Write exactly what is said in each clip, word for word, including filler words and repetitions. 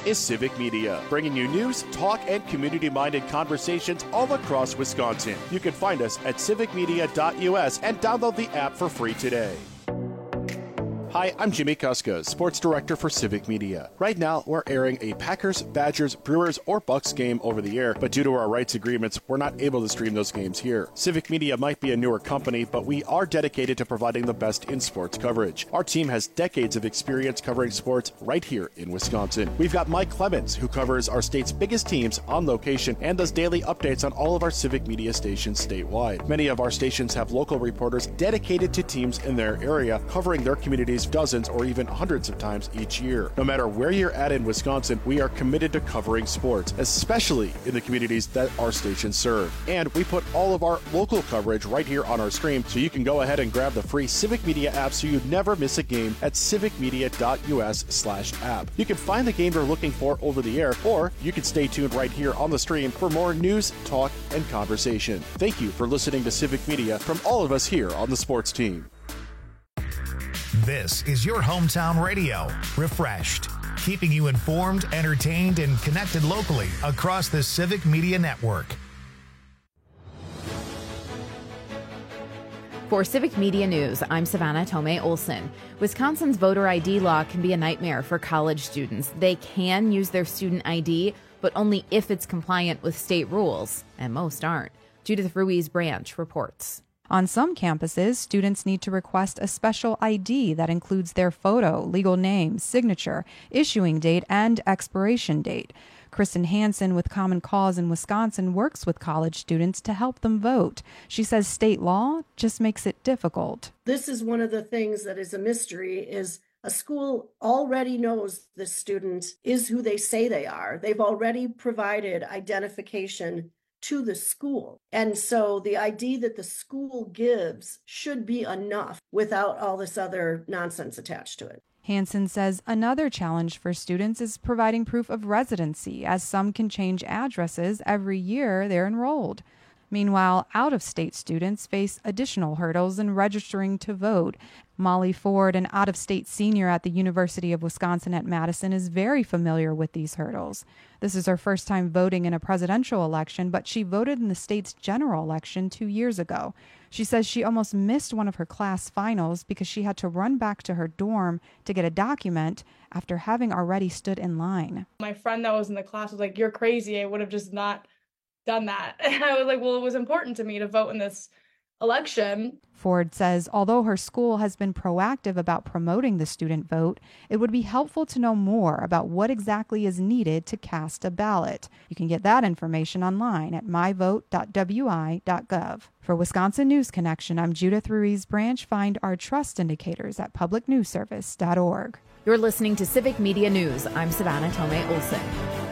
This is Civic Media, bringing you news, talk, and community-minded conversations all across Wisconsin. You can find us at civic media dot U S and download the app for free today. Hi, I'm Jimmy Kuska, Sports Director for Civic Media. Right now, we're airing a Packers, Badgers, Brewers, or Bucks game over the air, but due to our rights agreements, we're not able to stream those games here. Civic Media might be a newer company, but we are dedicated to providing the best in sports coverage. Our team has decades of experience covering sports right here in Wisconsin. We've got Mike Clemens, who covers our state's biggest teams on location and does daily updates on all of our Civic Media stations statewide. Many of our stations have local reporters dedicated to teams in their area, covering their communities dozens or even hundreds of times each year. No matter where you're at in Wisconsin, we are committed to covering sports, especially in the communities that our stations serve. And we put all of our local coverage right here on our stream, so you can go ahead and grab the free Civic Media app so you never miss a game at civic media dot U S slash app. You can find the game you're looking for over the air, or you can stay tuned right here on the stream for more news, talk, and conversation. Thank you for listening to Civic Media from all of us here on the sports team. This is your hometown radio, Refreshed, keeping you informed, entertained, and connected locally across the Civic Media Network. For Civic Media News, I'm Savannah Tomei Olson. Wisconsin's voter I D law can be a nightmare for college students. They can use their student I D, but only if it's compliant with state rules, and most aren't. Judith Ruiz Branch reports. On some campuses, students need to request a special I D that includes their photo, legal name, signature, issuing date, and expiration date. Kristen Hansen with Common Cause in Wisconsin works with college students to help them vote. She says state law just makes it difficult. This is one of the things that is a mystery, is a school already knows the student is who they say they are. They've already provided identification to the school. And so the I D that the school gives should be enough without all this other nonsense attached to it. Hansen says another challenge for students is providing proof of residency, as some can change addresses every year they're enrolled. Meanwhile, out-of-state students face additional hurdles in registering to vote. Molly Ford, an out-of-state senior at the University of Wisconsin at Madison, is very familiar with these hurdles. This is her first time voting in a presidential election, but she voted in the state's general election two years ago. She says she almost missed one of her class finals because she had to run back to her dorm to get a document after having already stood in line. My friend that was in the class was like, "You're crazy. I would have just not done that." And I was like, well, it was important to me to vote in this election. Ford says although her school has been proactive about promoting the student vote, it would be helpful to know more about what exactly is needed to cast a ballot. You can get that information online at my vote dot w i dot gov. For Wisconsin News Connection, I'm Judith Ruiz Branch. Find our trust indicators at public news service dot org. You're listening to Civic Media News. I'm Savannah Tomei Olson.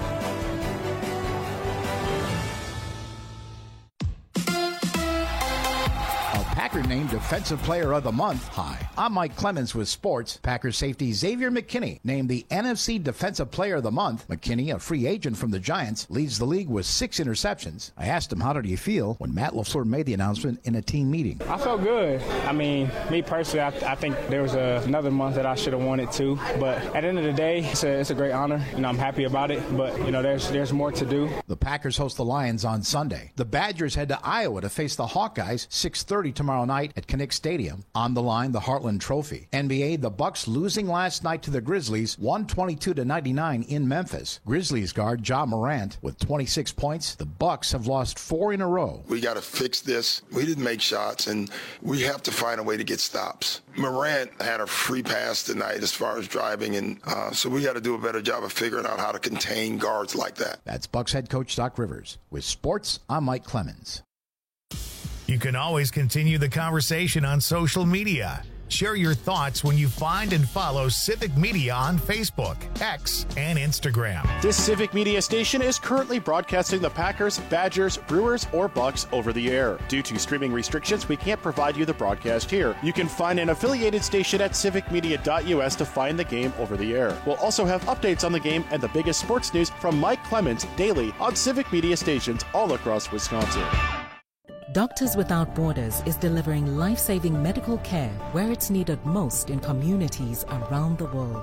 Packer named Defensive Player of the Month. Hi, I'm Mike Clemens with sports. Packers safety Xavier McKinney named the N F C Defensive Player of the Month. McKinney, a free agent from the Giants, leads the league with six interceptions. I asked him, how did he feel when Matt LaFleur made the announcement in a team meeting? I felt good. I mean, me personally, I, I think there was a, another month that I should have won it too. But at the end of the day, it's a, it's a great honor, and I'm happy about it. But, you know, there's, there's more to do. The Packers host the Lions on Sunday. The Badgers head to Iowa to face the Hawkeyes six thirty tomorrow night at Kinnick Stadium. On the line, the Heartland Trophy. N B A, the Bucks losing last night to the Grizzlies, one twenty-two to ninety-nine in Memphis. Grizzlies guard Ja Morant with twenty-six points. The Bucks have lost four in a row. We got to fix this. We didn't make shots, and we have to find a way to get stops. Morant had a free pass tonight as far as driving, and uh, so we got to do a better job of figuring out how to contain guards like that. That's Bucks head coach Doc Rivers. With sports, I'm Mike Clemens. You can always continue the conversation on social media. Share your thoughts when you find and follow Civic Media on Facebook, X, and Instagram. This Civic Media station is currently broadcasting the Packers, Badgers, Brewers, or Bucks over the air. Due to streaming restrictions, we can't provide you the broadcast here. You can find an affiliated station at civic media dot U S to find the game over the air. We'll also have updates on the game and the biggest sports news from Mike Clemens daily on Civic Media stations all across Wisconsin. Doctors Without Borders is delivering life-saving medical care where it's needed most in communities around the world.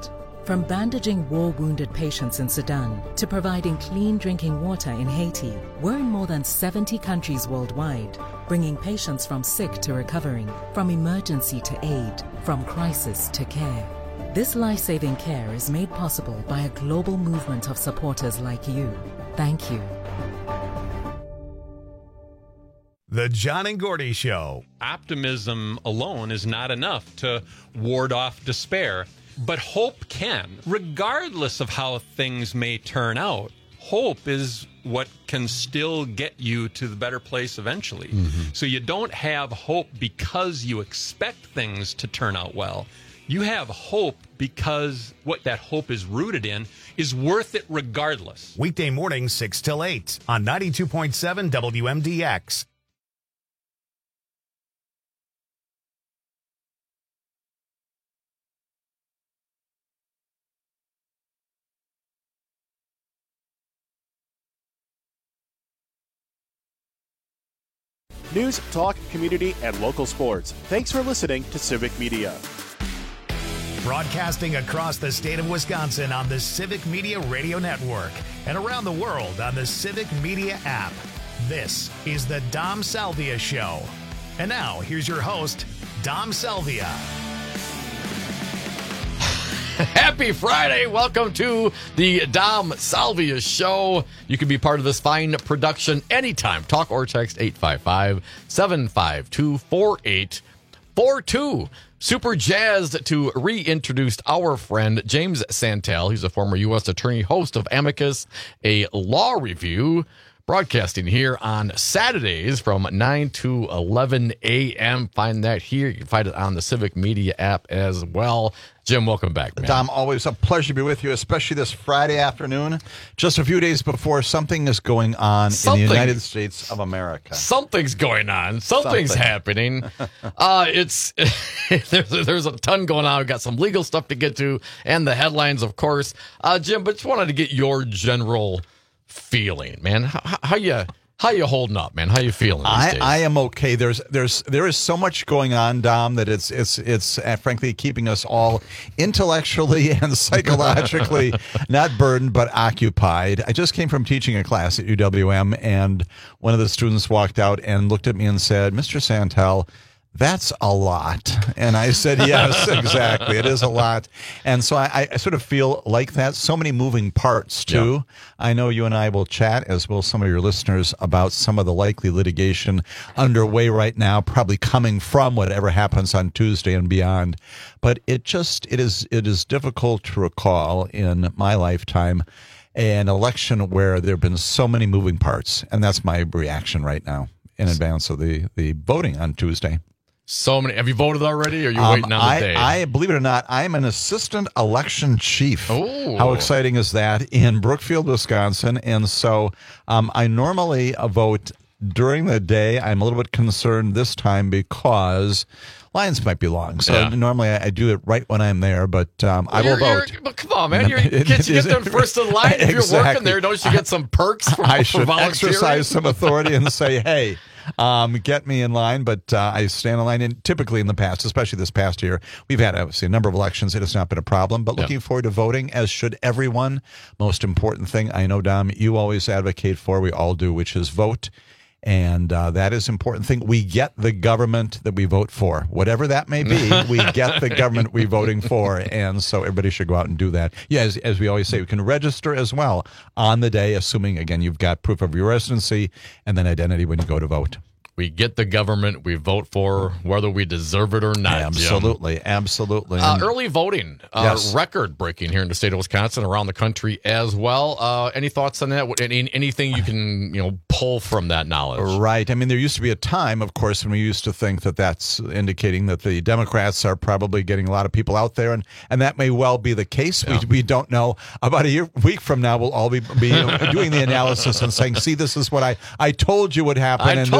From bandaging war-wounded patients in Sudan to providing clean drinking water in Haiti, we're in more than seventy countries worldwide, bringing patients from sick to recovering, from emergency to aid, from crisis to care. This life-saving care is made possible by a global movement of supporters like you. Thank you. The John and Gordy Show. Optimism alone is not enough to ward off despair, but hope can. Regardless of how things may turn out, hope is what can still get you to the better place eventually. Mm-hmm. So you don't have hope because you expect things to turn out well. You have hope because what that hope is rooted in is worth it regardless. Weekday mornings, six till eight on ninety-two point seven W M D X. News, talk, community, and local sports. Thanks for listening to Civic Media. Broadcasting across the state of Wisconsin on the Civic Media Radio Network and around the world on the Civic Media app. This is the Dom Salvia Show. And now, here's your host, Dom Salvia. Happy Friday. Welcome to the Dom Salvia Show. You can be part of this fine production anytime. Talk or text eight five five, seven five two, four eight four two. Super jazzed to reintroduce our friend James Santel. He's a former U S attorney, host of Amicus, a law review, broadcasting here on Saturdays from nine to eleven a.m. Find that here. You can find it on the Civic Media app as well. Jim, welcome back, man. Dom, always a pleasure to be with you, especially this Friday afternoon, just a few days before something is going on Something. in the United States of America. Something's going on. Something's Something. happening. uh, it's there's, there's a ton going on. We've got some legal stuff to get to, and the headlines, of course. Uh, Jim, but just wanted to get your general feeling, man. How, how you how you holding up, man? How you feeling these I, days? I am okay. There's there's there is so much going on, Dom, that it's it's it's uh, frankly keeping us all intellectually and psychologically not burdened but occupied. I just came from teaching a class at U W M, and one of the students walked out and looked at me and said, "Mister Santel, that's a lot." And I said, yes, exactly. It is a lot. And so I, I sort of feel like that. So many moving parts, too. Yeah. I know you and I will chat, as will some of your listeners, about some of the likely litigation underway right now, probably coming from whatever happens on Tuesday and beyond. But it just, it is, it is difficult to recall in my lifetime an election where there have been so many moving parts. And that's my reaction right now in advance of the, the voting on Tuesday. So many. Have you voted already, or are you um, waiting on the I, day? I, believe it or not, I'm an assistant election chief. Oh. How exciting is that, in Brookfield, Wisconsin? And so um, I normally vote during the day. I'm a little bit concerned this time because lines might be long. So yeah. normally I, I do it right when I'm there, but um, I will vote. But come on, man. You're, you get, you get them first in line. If exactly. you're working there, don't you get some perks for, I for should volunteering? exercise some authority and say, hey, Um, get me in line, but uh, I stand in line. And typically in the past, especially this past year, we've had obviously a number of elections. It has not been a problem, but looking yeah. forward to voting, as should everyone. Most important thing I know, Dom, you always advocate for, we all do, which is vote. And uh, that is an important thing. We get the government that we vote for. Whatever that may be, we get the government we're voting for. And so everybody should go out and do that. Yeah, as, as we always say, we can register as well on the day, assuming, again, you've got proof of your residency and then identity when you go to vote. We get the government we vote for, whether we deserve it or not. Absolutely, Jim. absolutely. Uh, early voting, uh, yes. record-breaking here in the state of Wisconsin, around the country as well. Uh, any thoughts on that? Any, anything you can you know pull from that knowledge? Right. I mean, there used to be a time, of course, when we used to think that that's indicating that the Democrats are probably getting a lot of people out there, and, and that may well be the case. Yeah. We, we don't know. About a year, week from now, we'll all be, be doing the analysis and saying, see, this is what I, I told you would happen, I and told this is you right.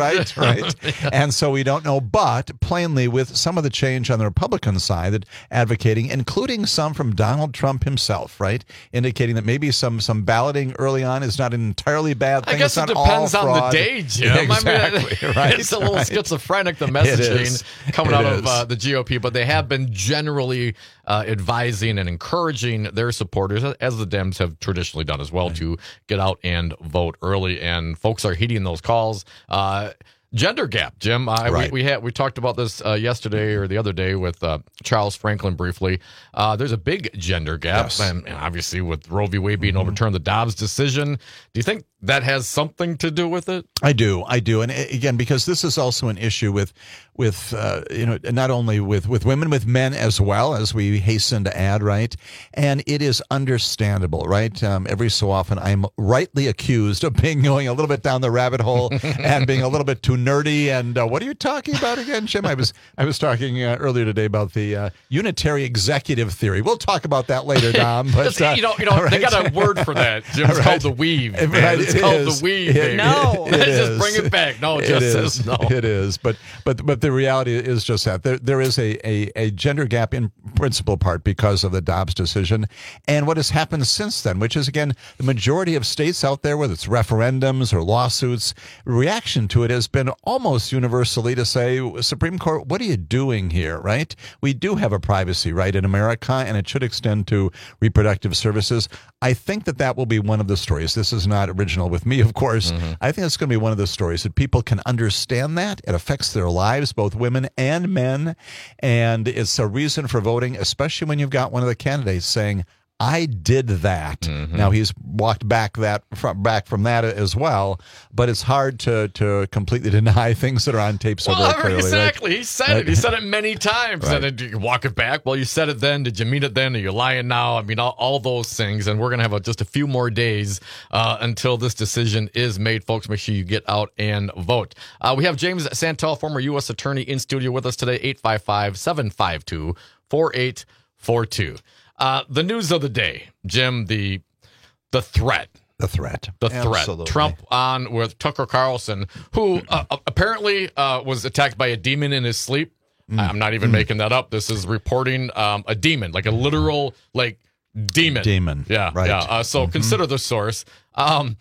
right, right. Yeah. And so we don't know, but plainly with some of the change on the Republican side that advocating, including some from Donald Trump himself, right, indicating that maybe some some balloting early on is not an entirely bad thing. I guess it's it not depends all on fraud. the day, Jim. Exactly, I mean, right. It's a little right. schizophrenic, the messaging coming it out is. of uh, the G O P, but they have been generally uh, advising and encouraging their supporters, as the Dems have traditionally done as well, right. to get out and vote early. And folks are heeding those calls. Uh, Gender gap, Jim. I, right. we, we had we talked about this uh, yesterday or the other day with uh, Charles Franklin briefly. Uh, there's a big gender gap, yes. and, and obviously with Roe v. Wade being mm-hmm. overturned, the Dobbs decision. Do you think that has something to do with it? I do, I do, and again, because this is also an issue with with uh, you know not only with with women, with men as well, as we hasten to add, right? And it is understandable, right? Um, every so often, I'm rightly accused of being going a little bit down the rabbit hole and being a little bit too nerdy. And uh, what are you talking about again, Jim? I was I was talking uh, earlier today about the uh, unitary executive theory. We'll talk about that later, Dom. But uh, you know, you know, right. they got a word for that, Jim. It's right. called the weave. Man. Right. It's it called is. the weave. It, baby. No, it, it just is. bring it back. No, it, it just is. says no. It is, but but but the reality is just that there there is a, a a gender gap in principal part because of the Dobbs decision and what has happened since then, which is again the majority of states out there, whether it's referendums or lawsuits, reaction to it has been almost universally to say, Supreme Court, what are you doing here? Right? We do have a privacy right in America, and it should extend to reproductive services. I think that that will be one of the stories. This is not original with me, of course. Mm-hmm. I think it's going to be one of the stories that people can understand that. It affects their lives, both women and men. And it's a reason for voting, especially when you've got one of the candidates saying, I did that. Mm-hmm. Now, he's walked back that from, back from that as well, but it's hard to to completely deny things that are on tape so well, very clearly. Exactly. Right? He said right. it. He said it many times. Right. And then, did you walk it back? Well, you said it then. Did you mean it then? Are you lying now? I mean, all, all those things. And we're going to have a, just a few more days uh, until this decision is made. Folks, make sure you get out and vote. Uh, we have James Santel, former U S attorney, in studio with us today, eight five five, seven five two, four eight four two. Uh, the news of the day, Jim, the the threat. The threat. The threat. Absolutely. Trump on with Tucker Carlson, who uh, apparently uh, was attacked by a demon in his sleep. Mm. I'm not even mm. making that up. This is reporting um, a demon, like a literal, like, demon. Demon. Yeah, right. yeah. Uh, so mm-hmm. consider the source. Um,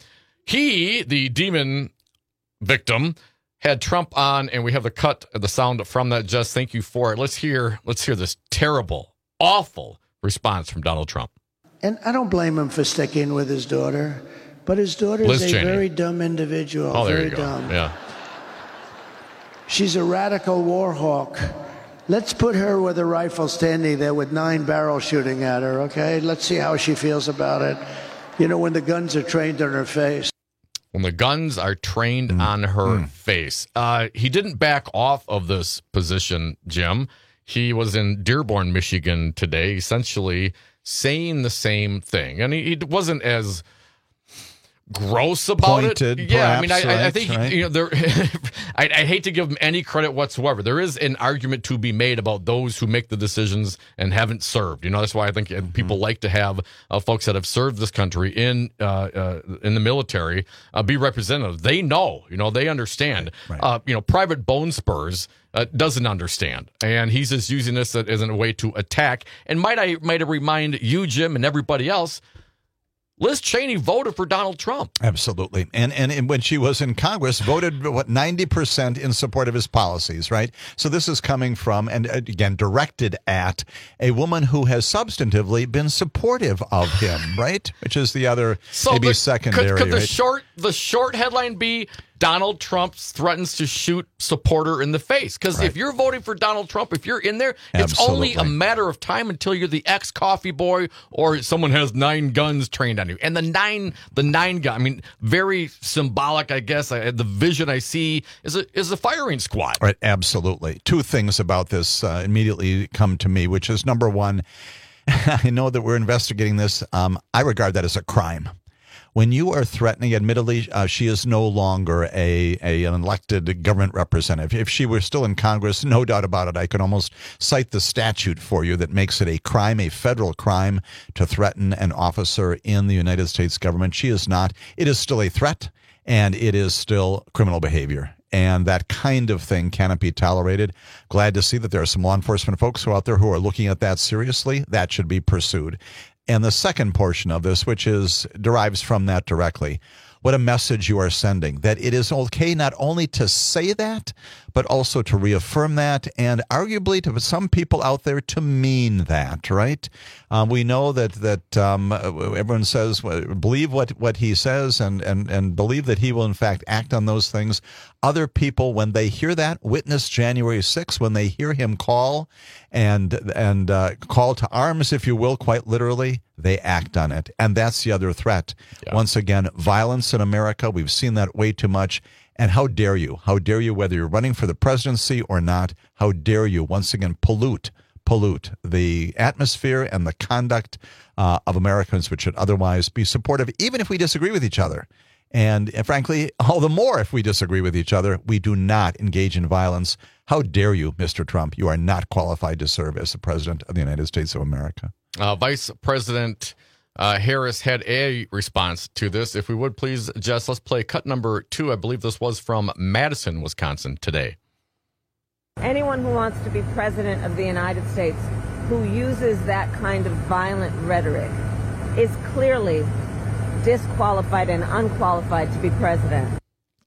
he, the demon victim, had Trump on, and we have the cut, the sound from that. Just thank you for it. Let's hear. Let's hear this terrible, awful response from Donald Trump. And I don't blame him for sticking with his daughter, but his daughter Liz is a Cheney. very dumb individual. Oh, there very you go. dumb. Yeah. She's a radical war hawk. Let's put her with a rifle standing there with nine barrels shooting at her, okay? Let's see how she feels about it. You know, when the guns are trained on her face. When the guns are trained mm. on her mm. face. Uh, he didn't back off of this position, Jim. He was in Dearborn, Michigan today, essentially saying the same thing. And he, he wasn't as gross about Pointed, it. Yeah, I mean, I, right, I think, right. you know, there. I, I hate to give him any credit whatsoever. There is an argument to be made about those who make the decisions and haven't served. You know, that's why I think mm-hmm. people like to have uh, folks that have served this country in uh, uh, in the military uh, be representative. They know, you know, they understand. Right. Uh, you know, Private Bone Spurs uh, doesn't understand, and he's just using this as a way to attack. And might I might I remind you, Jim, and everybody else, Liz Cheney voted for Donald Trump. Absolutely. And, and and when she was in Congress, voted, what, ninety percent in support of his policies, right? So this is coming from, and again, directed at a woman who has substantively been supportive of him, right? Which is the other, so maybe the, secondary, could, could the right? short the short headline be Donald Trump threatens to shoot supporter in the face? Because right. if you're voting for Donald Trump, if you're in there, it's Absolutely. only a matter of time until you're the ex-coffee boy or someone has nine guns trained on you. And the nine, the nine gun, I mean, very symbolic, I guess. I, the vision I see is a, is a firing squad. Right, absolutely. Two things about this uh, immediately come to me, which is, number one, I know that we're investigating this. Um, I regard that as a crime. When you are threatening, admittedly, uh, she is no longer a, a an elected government representative. If she were still in Congress, no doubt about it, I could almost cite the statute for you that makes it a crime, a federal crime, to threaten an officer in the United States government. She is not. It is still a threat, and it is still criminal behavior. and that kind of thing cannot be tolerated. Glad to see that there are some law enforcement folks who are out there who are looking at that seriously. That should be pursued. And the second portion of this, which is derives from that directly, what a message you are sending, that it is okay not only to say that, but also to reaffirm that, and arguably to some people out there to mean that, right? Um, we know that that um, everyone says, believe what, what he says and, and, and believe that he will, in fact, act on those things. Other people, when they hear that, witness January sixth, when they hear him call and, and uh, call to arms, if you will, quite literally, they act on it. And that's the other threat. Yeah. Once again, violence in America. We've seen that way too much. And how dare you? How dare you, whether you're running for the presidency or not, how dare you once again pollute, pollute the atmosphere and the conduct uh, of Americans, which should otherwise be supportive, even if we disagree with each other. And, and frankly, all the more if we disagree with each other, we do not engage in violence. How dare you, Mister Trump? You are not qualified to serve as the president of the United States of America. Uh, Vice President uh, Harris had a response to this. If we would please, Jess, let's play cut number two. I believe this was from Madison, Wisconsin today. Anyone who wants to be president of the United States who uses that kind of violent rhetoric is clearly disqualified and unqualified to be president.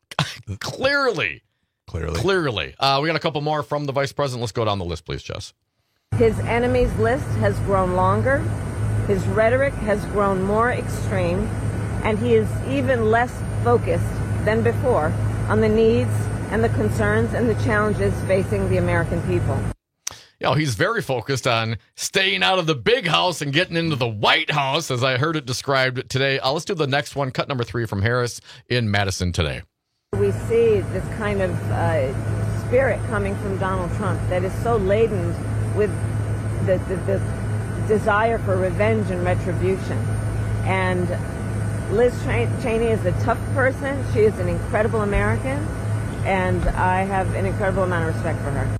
Clearly. Clearly. Clearly. Uh, we got a couple more from the vice president. Let's go down the list, please, Jess. His enemies list has grown longer. His rhetoric has grown more extreme. And he is even less focused than before on the needs and the concerns and the challenges facing the American people. You know, he's very focused on staying out of the big house and getting into the White House, as I heard it described today. Uh, let's do the next one, cut number three from Harris in Madison today. We see this kind of uh, spirit coming from Donald Trump that is so laden with the, the, the desire for revenge and retribution. And Liz Cheney is a tough person. She is an incredible American, and I have an incredible amount of respect for her.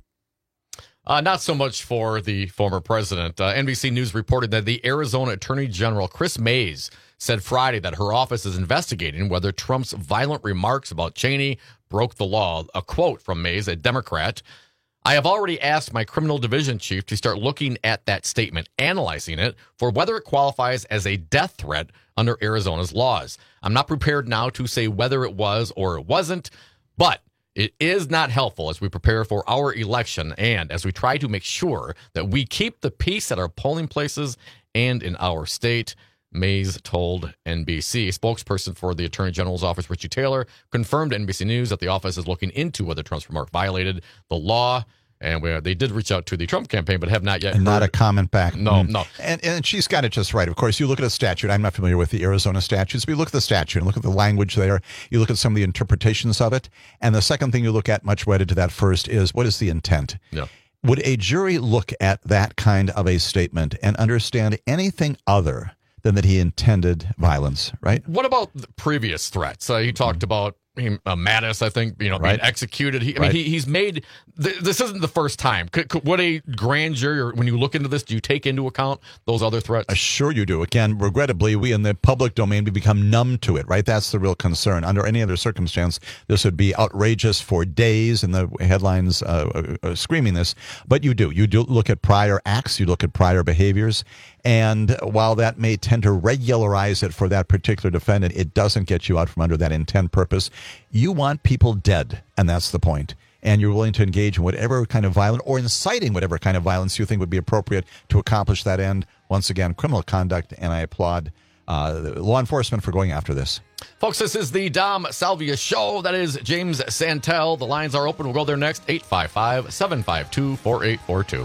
Uh, not so much for the former president. Uh, N B C News reported that the Arizona Attorney General Chris Mays said Friday that her office is investigating whether Trump's violent remarks about Cheney broke the law. A quote from Mays, a Democrat: "I have already asked my criminal division chief to start looking at that statement, analyzing it for whether it qualifies as a death threat under Arizona's laws. I'm not prepared now to say whether it was or it wasn't, but it is not helpful as we prepare for our election and as we try to make sure that we keep the peace at our polling places and in our state," Mays told N B C. A spokesperson for the Attorney General's office, Richie Taylor, confirmed to N B C News that the office is looking into whether Trump's remark violated the law. And we, they did reach out to the Trump campaign, but have not yet and heard. Not a comment back. No, mm. no. And, and she's got it just right. Of course, you look at a statute. I'm not familiar with the Arizona statutes, but you look at the statute and look at the language there. You look at some of the interpretations of it. And the second thing you look at, much wedded to that first, is what is the intent? Yeah. Would a jury look at that kind of a statement and understand anything other than that he intended violence, right? What about the previous threats? Uh, he talked mm-hmm. about He, uh, Mattis, I think, you know, being right. executed. He, I right. mean, he, he's made, th- this isn't the first time. Could, could, would a grand jury, or when you look into this, do you take into account those other threats? Uh, sure you do. Again, regrettably, we in the public domain, we become numb to it, right? That's the real concern. Under any other circumstance, this would be outrageous for days, and the headlines uh, uh, screaming this. But you do. You do look at prior acts. You look at prior behaviors. And while that may tend to regularize it for that particular defendant, it doesn't get you out from under that intent purpose. You want people dead, and that's the point. And you're willing to engage in whatever kind of violence or inciting whatever kind of violence you think would be appropriate to accomplish that end. Once again, criminal conduct, and I applaud uh, law enforcement for going after this. Folks, this is the Dom Salvia Show. That is James Santel. The lines are open. We'll go there next. eight five five, seven five two, four eight four two.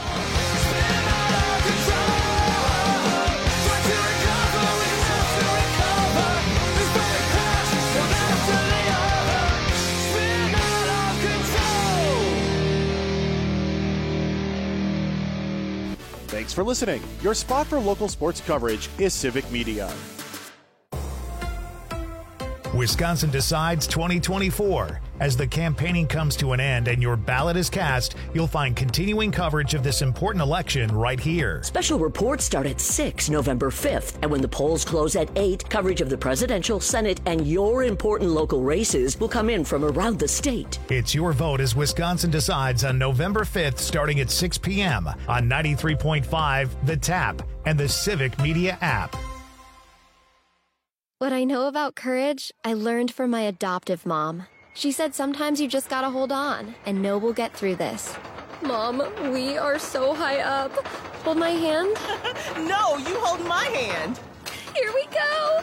Thanks for listening. Your spot for local sports coverage is Civic Media. Wisconsin Decides twenty twenty-four. As the campaigning comes to an end and your ballot is cast, you'll find continuing coverage of this important election right here. Special reports start at six November fifth, and when the polls close at eight, coverage of the presidential, Senate, and your important local races will come in from around the state. It's your vote as Wisconsin Decides on November fifth, starting at six p.m. on ninety-three point five, The Tap, and the Civic Media app. What I know about courage, I learned from my adoptive mom. She said sometimes you just gotta hold on and know we'll get through this. Mom, we are so high up. Hold my hand. No, you hold my hand. Here we go.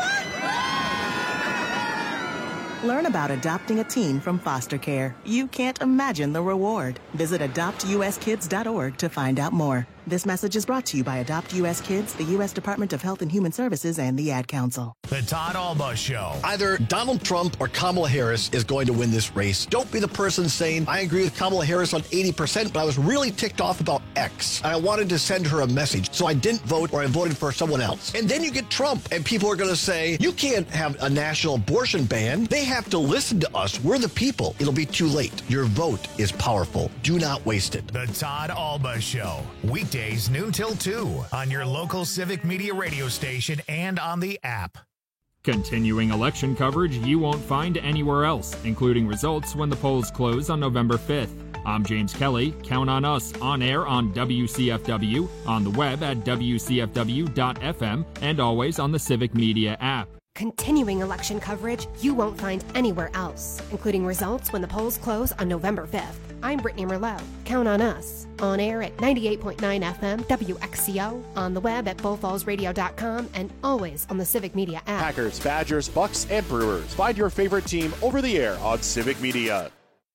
Learn about adopting a teen from foster care. You can't imagine the reward. Visit adopt u s kids dot org to find out more. This message is brought to you by Adopt U S Kids, the U S Department of Health and Human Services, and the Ad Council. The Todd Alba Show. Either Donald Trump or Kamala Harris is going to win this race. Don't be the person saying, I agree with Kamala Harris on eighty percent, but I was really ticked off about X. I wanted to send her a message, so I didn't vote or I voted for someone else. And then you get Trump, and people are going to say, you can't have a national abortion ban. They have to listen to us. We're the people. It'll be too late. Your vote is powerful. Do not waste it. The Todd Alba Show. Weekdays noon till two on your local Civic Media radio station and on the app. Continuing election coverage you won't find anywhere else, including results when the polls close on November fifth. I'm James Kelly. Count on us on air on W C F W, on the web at w c f w dot f m, and always on the Civic Media app. Continuing election coverage you won't find anywhere else, including results when the polls close on November fifth. I'm Brittany Merlot. Count on us. On air at ninety-eight point nine F M W X C O, on the web at bull falls radio dot com, and always on the Civic Media app. Packers, Badgers, Bucks, and Brewers. Find your favorite team over the air on Civic Media.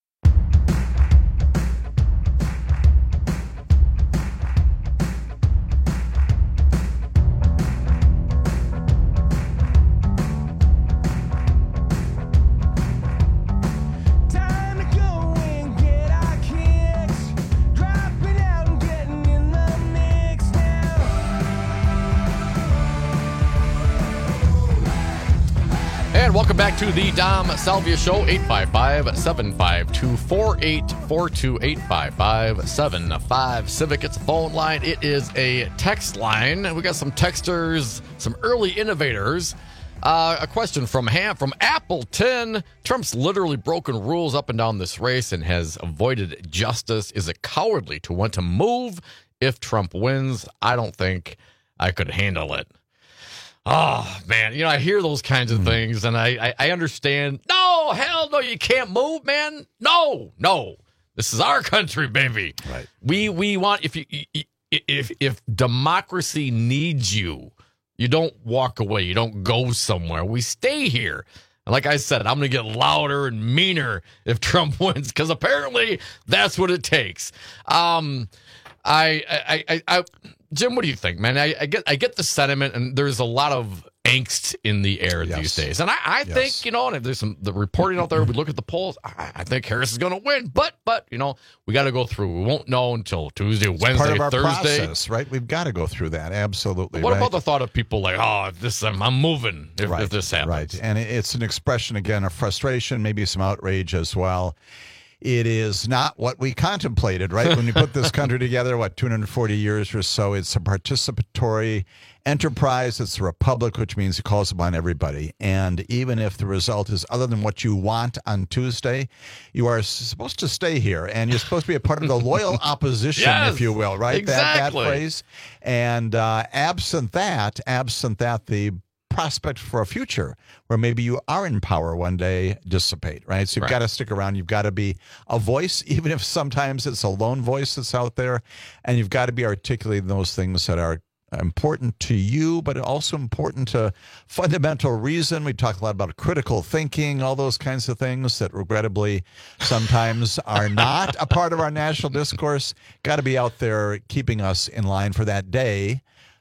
And welcome back to the Dom Salvia Show. Eight five five, seven five two, four eight four two, eight five five, seven five Civic. It's a phone line. It is a text line. We got some texters, some early innovators. Uh, a question from Ham from Appleton. Trump's literally broken rules up and down this race and has avoided justice. Is it cowardly to want to move if Trump wins? I don't think I could handle it. Oh, man, you know, I hear those kinds of things, and I, I, I understand. No, hell no, you can't move, man. No, no. This is our country, baby. Right. We we want, if you if if democracy needs you, you don't walk away. You don't go somewhere. We stay here. And like I said, I'm going to get louder and meaner if Trump wins, because apparently that's what it takes. Um, I, I, I, I Jim, what do you think, man? I, I get I get the sentiment, and there's a lot of angst in the air yes. these days. And I, I yes. think, you know, and if there's some the reporting out there, we look at the polls, I, I think Harris is going to win. But, but you know, we got to go through. We won't know until Tuesday, it's Wednesday, part of our Thursday. Process, right? We've got to go through that. Absolutely. But what right? about the thought of people like, oh, if this I'm, I'm moving if, right. if this happens? Right. And it's an expression, again, of frustration, maybe some outrage as well. It is not what we contemplated, right? When you put this country together, what, two hundred forty years or so, it's a participatory enterprise. It's a republic, which means it calls upon everybody. And even if the result is other than what you want on Tuesday, you are supposed to stay here. And you're supposed to be a part of the loyal opposition, yes, if you will, right? Exactly. That, that phrase. And uh, absent that, absent that, the prospect for a future where maybe you are in power one day dissipate, right? So you've right. got to stick around. You've got to be a voice, even if sometimes it's a lone voice that's out there. And you've got to be articulating those things that are important to you, but also important to fundamental reason. We talk a lot about critical thinking, all those kinds of things that regrettably sometimes are not a part of our national discourse. Got to be out there keeping us in line for that day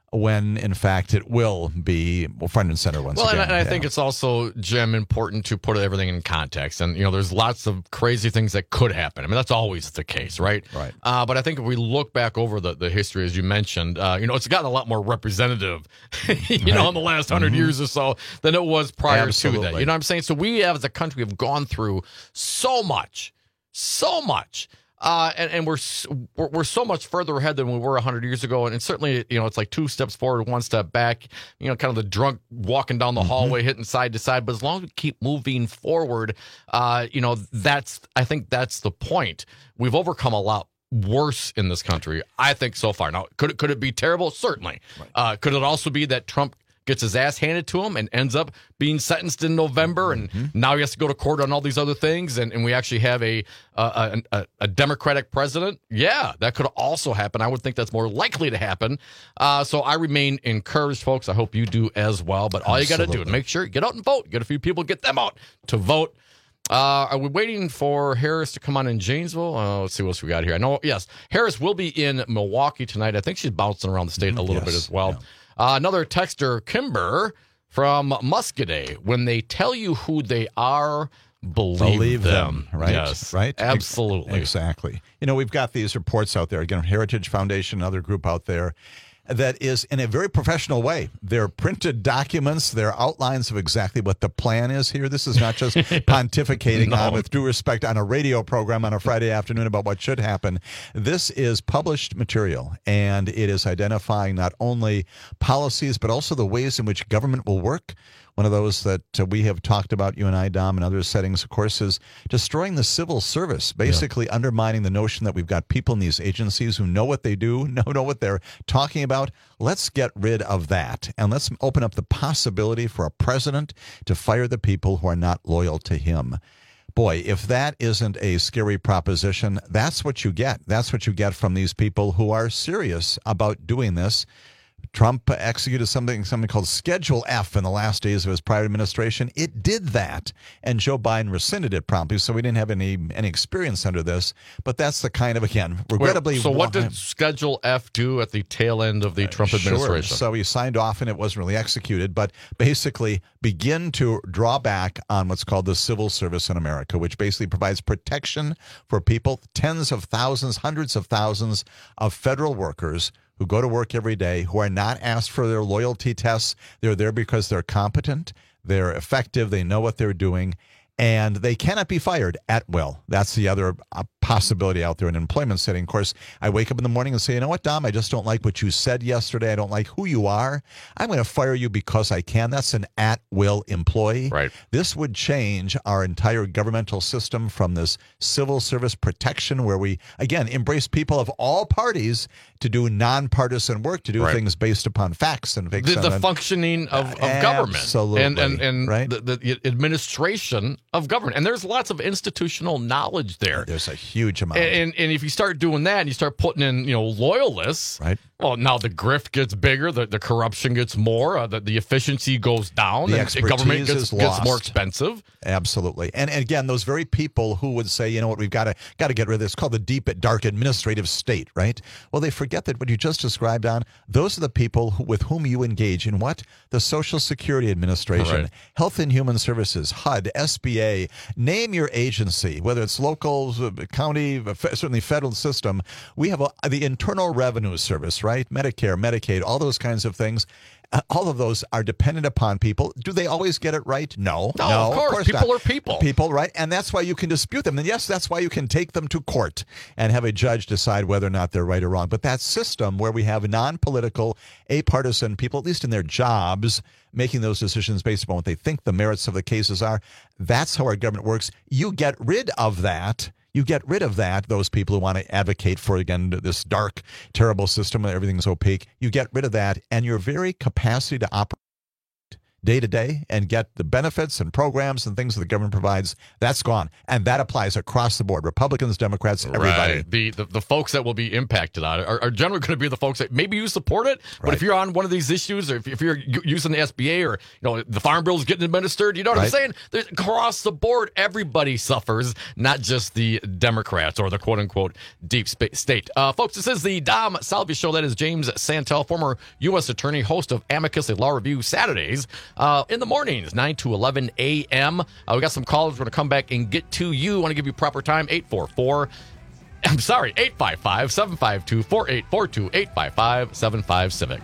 when in fact it will be front and center once well, again. Well, and, I, and I yeah. think it's also, Jim, important to put everything in context. And, you know, there's lots of crazy things that could happen. I mean, that's always the case, right? Right. Uh, but I think if we look back over the, the history, as you mentioned, uh, you know, it's gotten a lot more representative, you right. know, in the last hundred mm-hmm. years or so than it was prior Absolutely. to that. You know what I'm saying? So we, as a country, have gone through so much, so much. Uh, and, and we're, we're we're so much further ahead than we were one hundred years ago. And, and certainly, you know, it's like two steps forward, one step back, you know, kind of the drunk walking down the mm-hmm. hallway, hitting side to side. But as long as we keep moving forward, uh, you know, that's I think that's the point. We've overcome a lot worse in this country, I think, so far. Now, could it, could it be terrible? Certainly. Right. Uh, could it also be that Trump gets his ass handed to him and ends up being sentenced in November, and mm-hmm. now he has to go to court on all these other things, and, and we actually have a, a, a a Democratic president? Yeah, that could also happen. I would think that's more likely to happen. Uh, so I remain encouraged, folks. I hope you do as well. But all Absolutely. you got to do is make sure you get out and vote. Get a few people, get them out to vote. Uh, are we waiting for Harris to come on in Janesville? Uh, let's see what else we got here. I know, yes, Harris will be in Milwaukee tonight. I think she's bouncing around the state a little yes. bit as well. Yeah. Uh, another texter, Kimber from Muscadet. When they tell you who they are, believe, believe them. them. Right? Yes, right. Absolutely. Exactly. You know, we've got these reports out there. Again, Heritage Foundation, another group out there that is in a very professional way. They're printed documents. They're outlines of exactly what the plan is here. This is not just pontificating no. on, with due respect, on a radio program on a Friday afternoon about what should happen. This is published material, and it is identifying not only policies, but also the ways in which government will work. One of those that uh, we have talked about, you and I, Dom, in other settings, of course, is destroying the civil service, basically yeah. undermining the notion that we've got people in these agencies who know what they do, know, know what they're talking about. Let's get rid of that, and let's open up the possibility for a president to fire the people who are not loyal to him. Boy, if that isn't a scary proposition, that's what you get. That's what you get from these people who are serious about doing this. Trump executed something something called Schedule F in the last days of his prior administration. It did that, and Joe Biden rescinded it promptly, so we didn't have any any experience under this. But that's the kind of, again, regrettably... Wait, so what did Schedule F do at the tail end of the uh, Trump administration? Sure. So he signed off, and it wasn't really executed, but basically begin to draw back on what's called the civil service in America, which basically provides protection for people, tens of thousands, hundreds of thousands of federal workers who go to work every day, who are not asked for their loyalty tests. They're there because they're competent, they're effective, they know what they're doing, and they cannot be fired at will. That's the other uh, possibility out there in an employment setting. Of course, I wake up in the morning and say, you know what, Dom, I just don't like what you said yesterday. I don't like who you are. I'm going to fire you because I can. That's an at-will employee. Right. This would change our entire governmental system from this civil service protection where we, again, embrace people of all parties to do nonpartisan work, to do right. things based upon facts and the, the functioning of, of uh, government. Absolutely. And, and, and right? the, the administration of government. And there's lots of institutional knowledge there. There's a huge amount. And, and, and if you start doing that and you start putting in, you know, loyalists, right? Well, now the grift gets bigger, the, the corruption gets more, uh, the, the efficiency goes down, the and the government gets, gets more expensive. Absolutely. And, and again, those very people who would say, you know what, we've got to got to get rid of this, called the deep, dark administrative state, right? Well, they forget that what you just described, on those are the people who, with whom you engage in what? The Social Security Administration, right. Health and Human Services, H U D, S B A, name your agency, whether it's local, county, certainly federal system. We have a, the Internal Revenue Service, right? Medicare, Medicaid, all those kinds of things. Uh, all of those are dependent upon people. Do they always get it right? No. No, no of course. Of course people not. are people. People, right? And that's why you can dispute them. And yes, that's why you can take them to court and have a judge decide whether or not they're right or wrong. But that system where we have non-political, apartisan people, at least in their jobs, making those decisions based upon what they think the merits of the cases are, that's how our government works. You get rid of that. You get rid of that, those people who want to advocate for, again, this dark, terrible system where everything's opaque. You get rid of that, and your very capacity to operate day to day and get the benefits and programs and things that the government provides, that's gone. And that applies across the board. Republicans, Democrats, everybody. Right. The, the the folks that will be impacted on it are, are generally going to be the folks that maybe you support it, but Right. if you're on one of these issues, or if, if you're u- using the S B A, or you know the Farm Bill is getting administered, you know what I'm Right. saying? There's, across the board, everybody suffers, not just the Democrats or the quote-unquote deep spa- state. Uh, folks, this is the Dom Salvia Show. That is James Santel, former U S attorney, host of Amicus, a law review Saturdays uh, in the mornings, nine to eleven a.m. Uh, we got some callers. We're going to come back and get to you. I want to give you proper time, eight four four I'm sorry, eight five five, seven five two, four eight four two, eight five five, seven five Civic.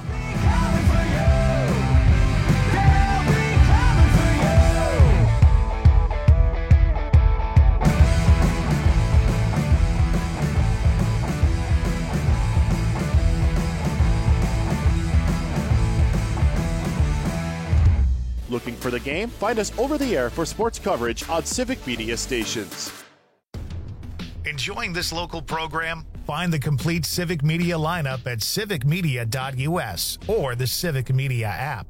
Looking for the game? Find us over the air for sports coverage on Civic Media stations. Enjoying this local program? Find the complete Civic Media lineup at civic media dot u s or the Civic Media app.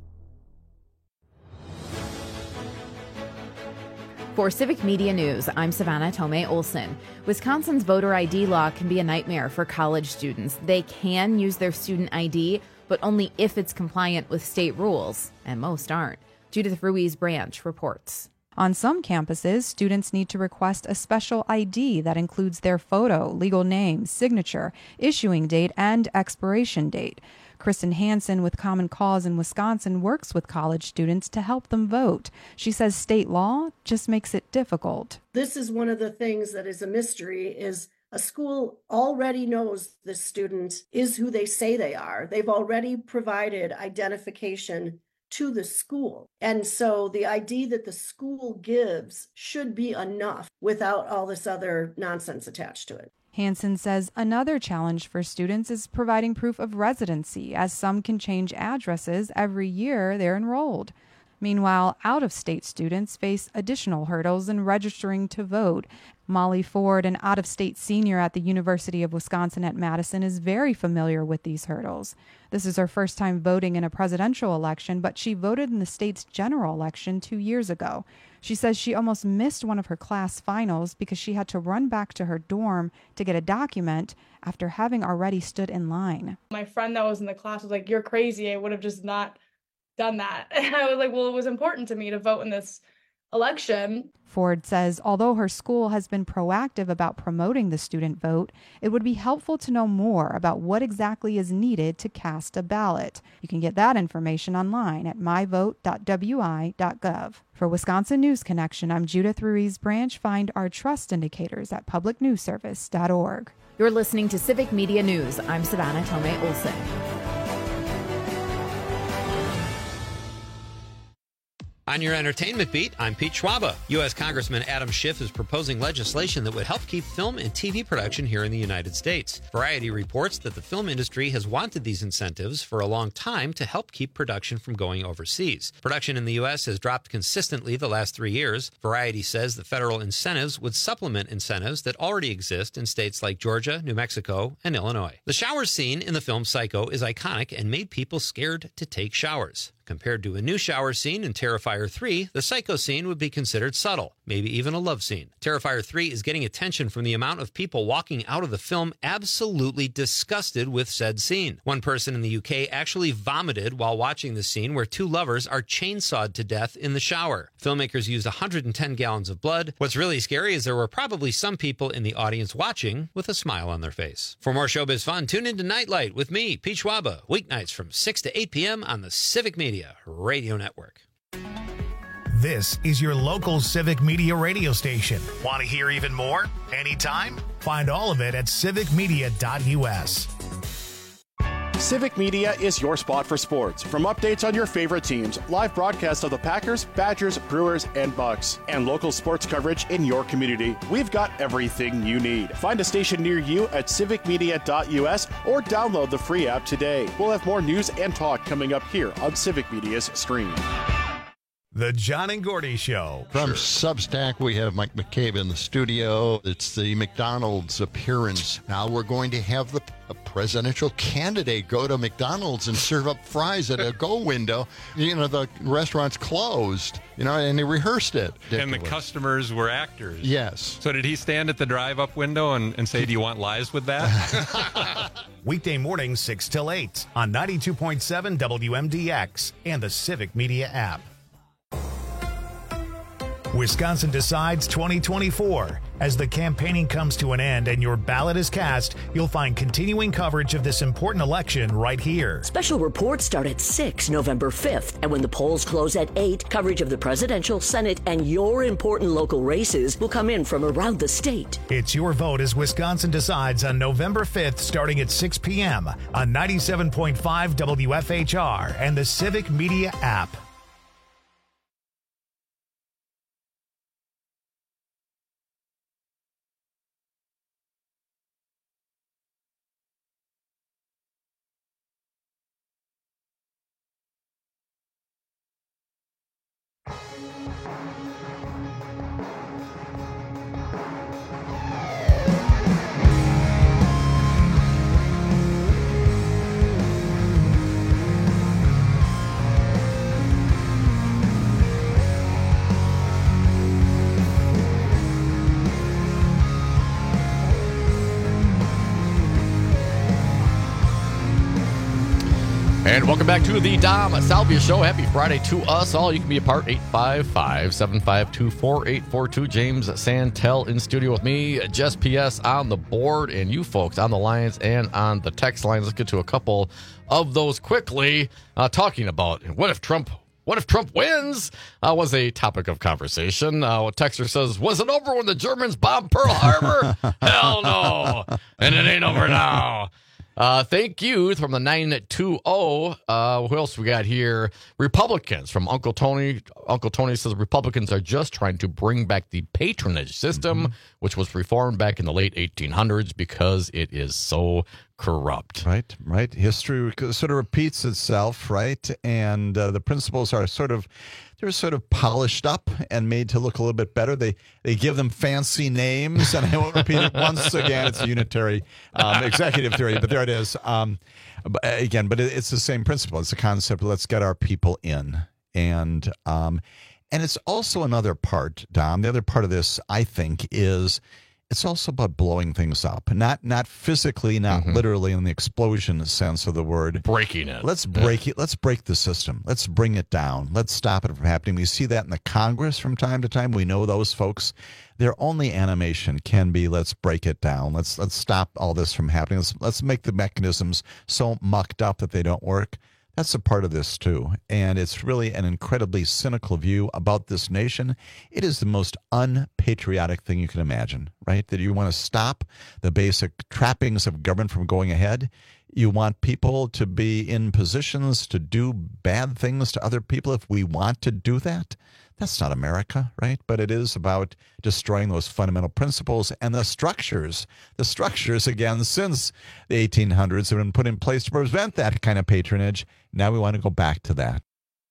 For Civic Media News, I'm Savannah Tomei Olson. Wisconsin's voter I D law can be a nightmare for college students. They can use their student I D, but only if it's compliant with state rules, and most aren't. Judith Ruiz Branch reports. On some campuses, students need to request a special I D that includes their photo, legal name, signature, issuing date, and expiration date. Kristen Hansen with Common Cause in Wisconsin works with college students to help them vote. She says state law just makes it difficult. This is one of the things that is a mystery, is a school already knows the student is who they say they are. They've already provided identification to the school. And so the I D that the school gives should be enough without all this other nonsense attached to it. Hansen says another challenge for students is providing proof of residency, as some can change addresses every year they're enrolled. Meanwhile, out-of-state students face additional hurdles in registering to vote. Molly Ford, an out-of-state senior at the University of Wisconsin at Madison, is very familiar with these hurdles. This is her first time voting in a presidential election, but she voted in the state's general election two years ago. She says she almost missed one of her class finals because she had to run back to her dorm to get a document after having already stood in line. My friend that was in the class was like, "You're crazy. I would have just not done that." And I was like, well, it was important to me to vote in this election. Ford says although her school has been proactive about promoting the student vote, it would be helpful to know more about what exactly is needed to cast a ballot. You can get that information online at my vote dot w i dot gov. For Wisconsin News Connection, I'm Judith Ruiz Branch. Find our trust indicators at public news service dot org. You're listening to Civic Media News. I'm Savannah Tomei Olson. On your entertainment beat, I'm Pete Schwaba. U S Congressman Adam Schiff is proposing legislation that would help keep film and T V production here in the United States. Variety reports that the film industry has wanted these incentives for a long time to help keep production from going overseas. Production in the U S has dropped consistently the last three years. Variety says the federal incentives would supplement incentives that already exist in states like Georgia, New Mexico, and Illinois. The shower scene in the film Psycho is iconic and made people scared to take showers. Compared to a new shower scene in Terrifier three, the Psycho scene would be considered subtle, maybe even a love scene. Terrifier three is getting attention from the amount of people walking out of the film absolutely disgusted with said scene. One person in the U K actually vomited while watching the scene where two lovers are chainsawed to death in the shower. Filmmakers used one hundred ten gallons of blood. What's really scary is there were probably some people in the audience watching with a smile on their face. For more showbiz fun, tune into Nightlight with me, Pete Schwaba, weeknights from six to eight p.m. on the Civic Media Radio Network. This is your local Civic Media radio station. Want to hear even more? Anytime? Find all of it at civic media dot u s. Civic Media is your spot for sports. From updates on your favorite teams, live broadcasts of the Packers, Badgers, Brewers, and Bucks, and local sports coverage in your community, we've got everything you need. Find a station near you at civic media dot u s or download the free app today. We'll have more news and talk coming up here on Civic Media's stream. The John and Gordy Show. From Substack, we have Mike McCabe in the studio. It's the McDonald's appearance. Now we're going to have the a presidential candidate go to McDonald's and serve up fries at a go window. You know, the restaurant's closed, you know, and they rehearsed it. And the customers were actors. Yes. So did he stand at the drive-up window and, and say, do you want lies with that? Weekday mornings, six till eight on ninety-two point seven W M D X and the Civic Media app. Wisconsin Decides twenty twenty-four. As the campaigning comes to an end and your ballot is cast, you'll find continuing coverage of this important election right here. Special reports start at six, November fifth. And when the polls close at eight, coverage of the presidential, Senate, and your important local races will come in from around the state. It's your vote as Wisconsin Decides on November fifth, starting at six p.m. on ninety-seven point five W F H R and the Civic Media app. And welcome back to the Dom Salvia Show. Happy Friday to us all. You can be a part, eight five five, seven five two, four eight four two. James Santel in studio with me. Jess P S on the board, and you folks on the lines and on the text lines. Let's get to a couple of those quickly. Uh, talking about what if Trump... What if Trump wins? Uh, was a topic of conversation. Uh, what Texter says, was it over when the Germans bombed Pearl Harbor? Hell no. And it ain't over now. Uh, thank you from the nine two zero. Uh, who else we got here? Republicans from Uncle Tony. Uncle Tony says Republicans are just trying to bring back the patronage system, mm-hmm. which was reformed back in the late eighteen hundreds because it is so corrupt. Right, right. History sort of repeats itself, right? And uh, the principles are sort of, they're sort of polished up and made to look a little bit better. They they give them fancy names, and I won't repeat it once again. It's a unitary um, executive theory, but there it is. Um, but again, but it, it's the same principle. It's the concept of let's get our people in. And um, and it's also another part, Dom. The other part of this, I think, is it's also about blowing things up. Not not physically, not mm-hmm. literally in the explosion sense of the word. Breaking it. Let's break yeah. it. Let's break the system. Let's bring it down. Let's stop it from happening. We see that in the Congress from time to time. We know those folks. Their only animation can be let's break it down. Let's let's stop all this from happening. Let's let's make the mechanisms so mucked up that they don't work. That's a part of this, too. And it's really an incredibly cynical view about this nation. It is the most unpatriotic thing you can imagine, right? That you want to stop the basic trappings of government from going ahead. You want people to be in positions to do bad things to other people if we want to do that. That's not America, right? But it is about destroying those fundamental principles and the structures. The structures, again, since the eighteen hundreds have been put in place to prevent that kind of patronage. Now we want to go back to that.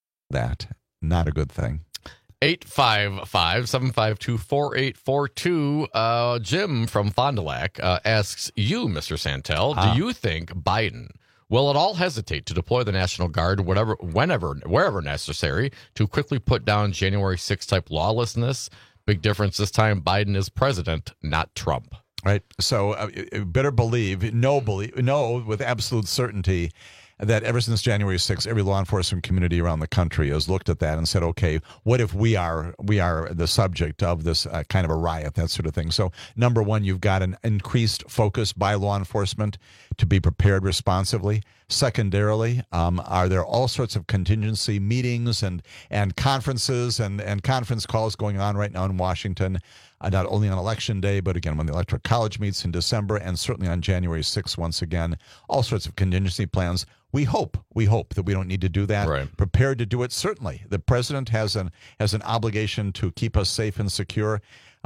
That. Not a good thing. eight five five, seven five two, four eight four two. Uh, Jim from Fond du Lac uh, asks you, Mister Santel, ah. do you think Biden will at all hesitate to deploy the National Guard whatever, whenever, wherever necessary to quickly put down January sixth type lawlessness? Big difference this time. Biden is president, not Trump. Right. So uh, you better believe, no, believe, no, with absolute certainty, that ever since January sixth, every law enforcement community around the country has looked at that and said, okay, what if we are we are the subject of this uh, kind of a riot, that sort of thing. So number one, you've got an increased focus by law enforcement to be prepared responsively. Secondarily, um, are there all sorts of contingency meetings and, and conferences and, and conference calls going on right now in Washington, uh, not only on Election Day, but again, when the Electoral College meets in December and certainly on January sixth once again, all sorts of contingency plans. We hope, we hope that we don't need to do that. Right. Prepared to do it, certainly. The president has an has an obligation to keep us safe and secure.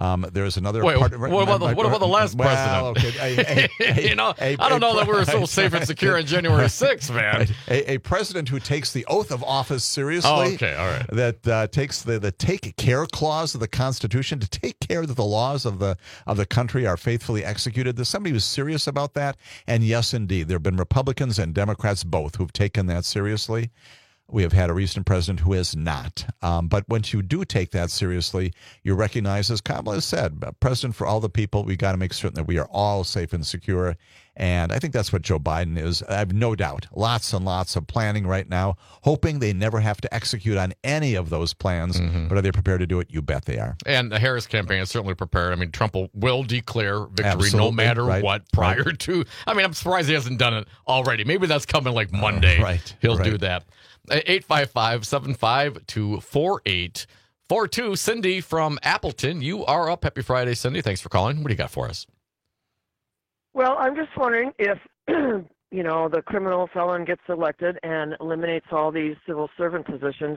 Um, there's another. Wait, part, what, about the, what about the last well, president? Okay, a, a, a, you know, a, I don't know a, that we were so safe and secure on January sixth, man. A, a president who takes the oath of office seriously. Oh, okay, all right. That uh, takes the, the take care clause of the Constitution to take care that the laws of the of the country are faithfully executed. There's somebody who's serious about that. And yes, indeed, there have been Republicans and Democrats both who've taken that seriously. We have had a recent president who has not. Um, but once you do take that seriously, you recognize, as Kamala has said, president for all the people, we got to make certain that we are all safe and secure. And I think that's what Joe Biden is. I have no doubt. Lots and lots of planning right now, hoping they never have to execute on any of those plans. Mm-hmm. But are they prepared to do it? You bet they are. And the Harris campaign is certainly prepared. I mean, Trump will, will declare victory Absolutely. no matter right. what prior right. to. I mean, I'm surprised he hasn't done it already. Maybe that's coming like Monday. Uh, right. He'll right. do that. eight five five, seven five two, four eight four two. Cindy from Appleton, you are up. Happy Friday, Cindy. Thanks for calling. What do you got for us? Well, I'm just wondering if, you know, the criminal felon gets elected and eliminates all these civil servant positions.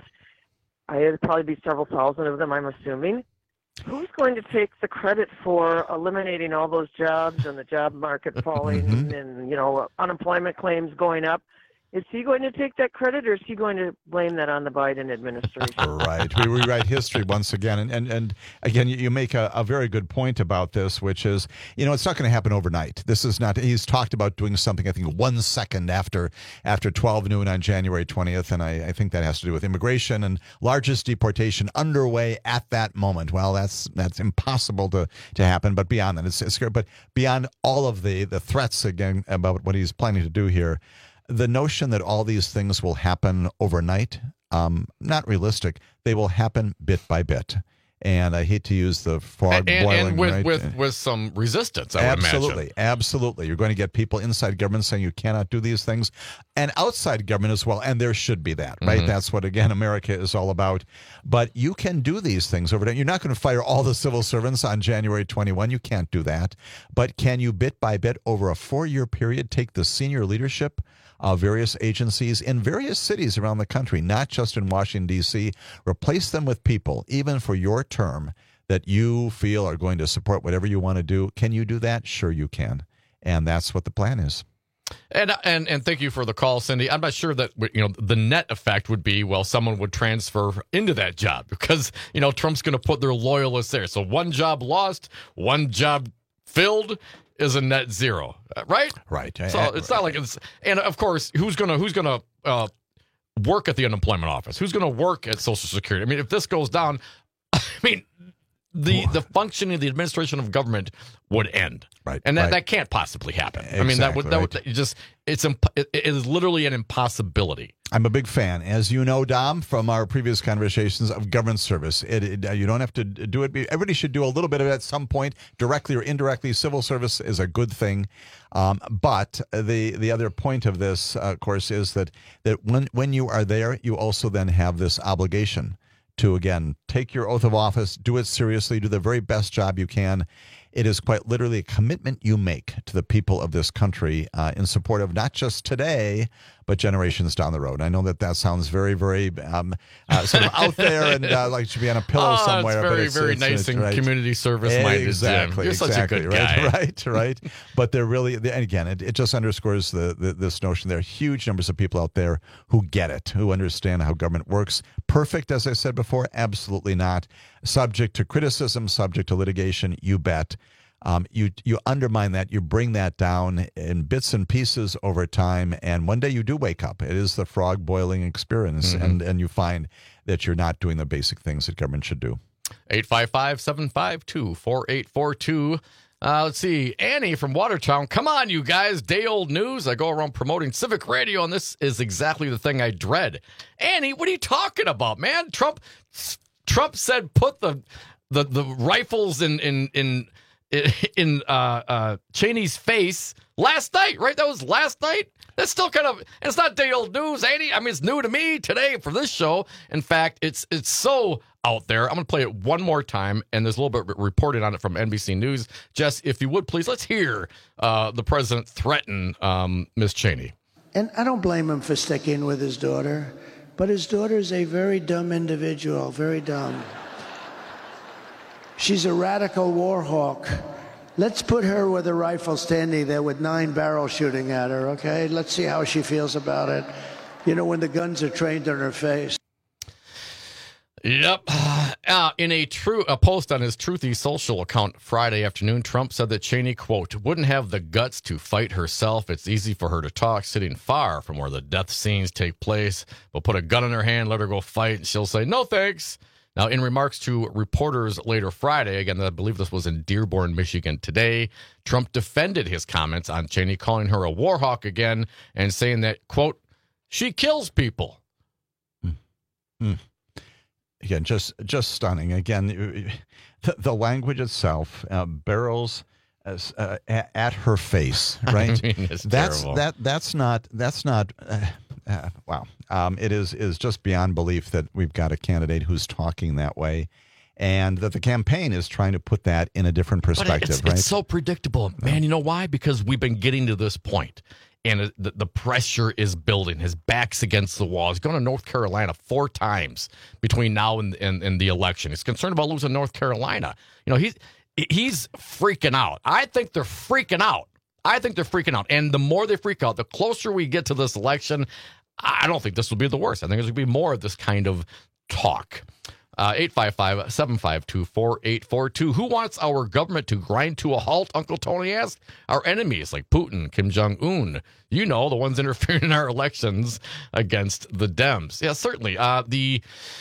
It'd probably be several thousand of them, I'm assuming. Who's going to take the credit for eliminating all those jobs and the job market falling mm-hmm. and, you know, unemployment claims going up? Is he going to take that credit, or is he going to blame that on the Biden administration? Right. We rewrite history once again. And, and, and again, you make a, a very good point about this, which is, you know, it's not going to happen overnight. This is not, he's talked about doing something, I think, one second after after twelve noon on January twentieth. And I, I think that has to do with immigration and largest deportation underway at that moment. Well, that's that's impossible to, to happen. But beyond that, it's, it's scary. But beyond all of the, the threats, again, about what he's planning to do here, the notion that all these things will happen overnight, um, not realistic. They will happen bit by bit. And I hate to use the frog and, boiling. And with, right? with, with some resistance, I absolutely, would imagine. Absolutely. You're going to get people inside government saying you cannot do these things, and outside government as well. And there should be that, right? Mm-hmm. That's what, again, America is all about. But you can do these things over there. You're not going to fire all the civil servants on January twenty-first. You can't do that. But can you, bit by bit, over a four-year period, take the senior leadership of various agencies in various cities around the country, not just in Washington, D C, replace them with people, even for your term, that you feel are going to support whatever you want to do? Can you do that? Sure you can. And that's what the plan is. And and and thank you for the call, Cindy. I'm not sure that, you know, the net effect would be, well, someone would transfer into that job because, you know, Trump's going to put their loyalists there. So one job lost, one job filled is a net zero, right? Right. So it's not like it's, and of course, who's gonna who's gonna uh, work at the unemployment office? Who's gonna work at Social Security? I mean, if this goes down, I mean, the the functioning of the administration of government would end, right? And that, right. that can't possibly happen. Exactly, I mean, that would that would right. that just it's imp- it, it is literally an impossibility. I'm a big fan, as you know, Dom, from our previous conversations, of government service. It, it, uh, you don't have to do it. Everybody should do a little bit of it at some point, directly or indirectly. Civil service is a good thing. Um, but the the other point of this, uh, of course, is that, that when, when you are there, you also then have this obligation to, again, take your oath of office, do it seriously, do the very best job you can. It is quite literally a commitment you make to the people of this country uh, in support of not just today, but generations down the road. I know that that sounds very, very um, uh, sort of out there and uh, like it should be on a pillow oh, somewhere. It's very, but it's, very it's, nice it's, and right. community service-minded. Exactly. You're exactly, such a good right, guy. Right, right. But they're really, and again, it, it just underscores the, the this notion. There are huge numbers of people out there who get it, who understand how government works. Perfect, as I said before? Absolutely not. Subject to criticism, subject to litigation, you bet. Um, you you undermine that, you bring that down in bits and pieces over time, and one day you do wake up. It is the frog boiling experience, mm-hmm. and, and you find that you're not doing the basic things that government should do. eight five five, seven five two, four eight four two. Uh, let's see. Annie from Watertown. Come on, you guys. Day old news. I go around promoting Civic Radio, and this is exactly the thing I dread. Annie, what are you talking about, man? Trump Trump said put the the, the rifles in in in in uh, uh, Cheney's face last night, right? That was last night. That's still kind of, it's not day old news, Andy. I mean, it's new to me today for this show. In fact, it's it's so out there. I'm going to play it one more time, and there's a little bit reported on it from N B C News. Jess, if you would, please, let's hear uh, the president threaten um, Miss Cheney. And I don't blame him for sticking with his daughter, but his daughter is a very dumb individual, very dumb. She's a radical war hawk. Let's put her with a rifle standing there with nine barrels shooting at her, okay? Let's see how she feels about it. You know, when the guns are trained on her face. Yep. Uh, in a true a post on his Truthy social account Friday afternoon, Trump said that Cheney, quote, wouldn't have the guts to fight herself. It's easy for her to talk sitting far from where the death scenes take place, but put a gun in her hand, let her go fight, and she'll say, no thanks. Now, in remarks to reporters later Friday, again, I believe this was in Dearborn, Michigan today, Trump defended his comments on Cheney, calling her a war hawk again and saying that, quote, she kills people. Mm. Mm. Again, just just stunning. Again, the, the language itself, uh, barrels as, uh, at, at her face, right? I mean, it's that's terrible. that that's not that's not. Uh, uh, wow, um, it is is just beyond belief that we've got a candidate who's talking that way, and that the campaign is trying to put that in a different perspective. But it's, right? it's so predictable, man. You know why? Because we've been getting to this point. And the, the pressure is building. His back's against the wall. He's going to North Carolina four times between now and, and, and the election. He's concerned about losing North Carolina. You know, he's he's freaking out. I think they're freaking out. I think they're freaking out. And the more they freak out, the closer we get to this election, I don't think this will be the worst. I think there's going to be more of this kind of talk. Uh, eight five five, seven five two, four eight four two. Who wants our government to grind to a halt, Uncle Tony asked? Our enemies like Putin, Kim Jong-un. You know, the ones interfering in our elections against the Dems. Yeah, certainly. Uh, the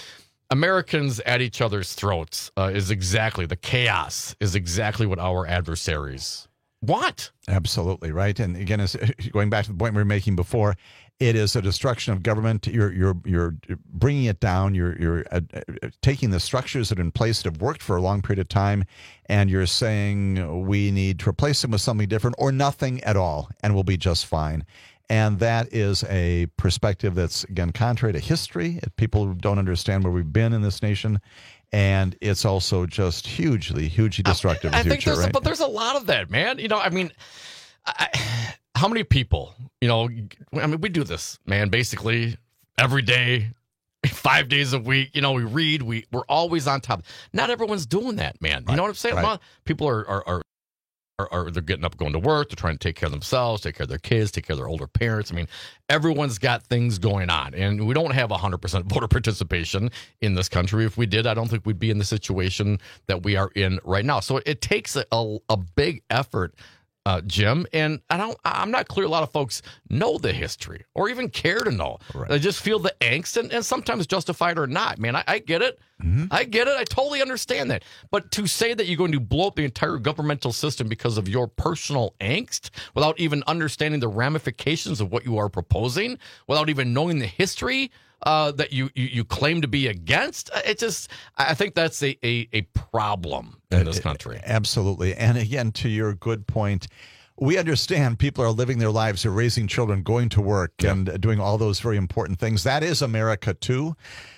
Americans at each other's throats uh, is exactly, the chaos is exactly what our adversaries want. Absolutely, right. And again, as, going back to the point we were making before, it is a destruction of government. You're you're you're bringing it down. You're you're uh, taking the structures that are in place that have worked for a long period of time, and you're saying we need to replace them with something different or nothing at all, and we'll be just fine. And that is a perspective that's, again, contrary to history. People don't understand where we've been in this nation. And it's also just hugely, hugely destructive. I, I in the think future, there's, right? but there's a lot of that, man. You know, I mean, I, how many people, you know, I mean, we do this, man, basically every day, five days a week. You know, we read, we, we're always on top. Not everyone's doing that, man. You Right, know what I'm saying? right. Well, people are, are, are, are, are, they're getting up, going to work. They're trying to take care of themselves, take care of their kids, take care of their older parents. I mean, everyone's got things going on. And we don't have one hundred percent voter participation in this country. If we did, I don't think we'd be in the situation that we are in right now. So it takes a, a, a big effort, uh, Jim. And I don't, I'm not clear a lot of folks know the history or even care to know. Right. They just feel the angst and, and sometimes justified or not. Man, I, I get it. Mm-hmm. I get it. I totally understand that. But to say that you're going to blow up the entire governmental system because of your personal angst without even understanding the ramifications of what you are proposing, without even knowing the history uh, that you, you, you claim to be against, it just, I think that's a, a, a problem in this country. Absolutely. And again, to your good point, we understand people are living their lives, they're raising children, going to work, Yeah. and doing all those very important things. That is America, too.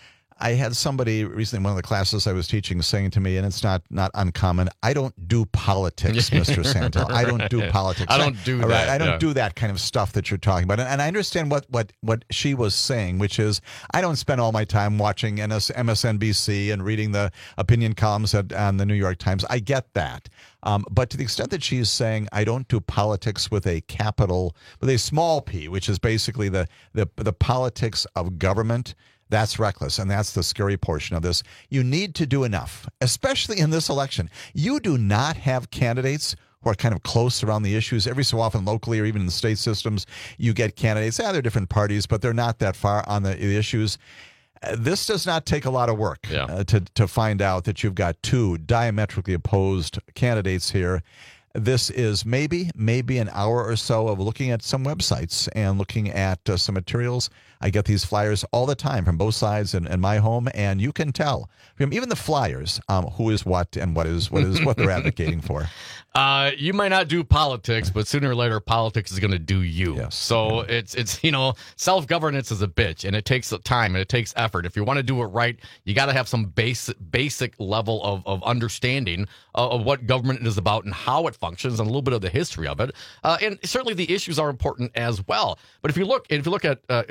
I had somebody recently in one of the classes I was teaching saying to me, and it's not not uncommon, I don't do politics, Mister Santel. I don't do Right. politics. I don't do All that, I don't yeah. do that kind of stuff that you're talking about. And, and I understand what, what, what she was saying, which is I don't spend all my time watching M S N B C and reading the opinion columns at, on the New York Times. I get that. Um, but to the extent that she's saying I don't do politics with a capital, with a small p, which is basically the the, the politics of government, that's reckless, and that's the scary portion of this. You need to do enough, especially in this election. You do not have candidates who are kind of close around the issues. Every so often, locally or even in the state systems, you get candidates. Yeah, they're different parties, but they're not that far on the, the issues. Uh, this does not take a lot of work Yeah. uh, to, to find out that you've got two diametrically opposed candidates here. This is maybe, maybe an hour or so of looking at some websites and looking at uh, some materials. I get these flyers all the time from both sides in, in my home, and you can tell from even the flyers um, who is what and what is what is what they're advocating for. Uh, you might not do politics, but sooner or later, politics is going to do you. Yes. So it's it's you know, self governance is a bitch, and it takes time and it takes effort. If you want to do it right, you got to have some basic basic level of of understanding of, of what government is about and how it functions, and a little bit of the history of it. Uh, and certainly the issues are important as well. But if you look, if you look at uh, as you mentioned,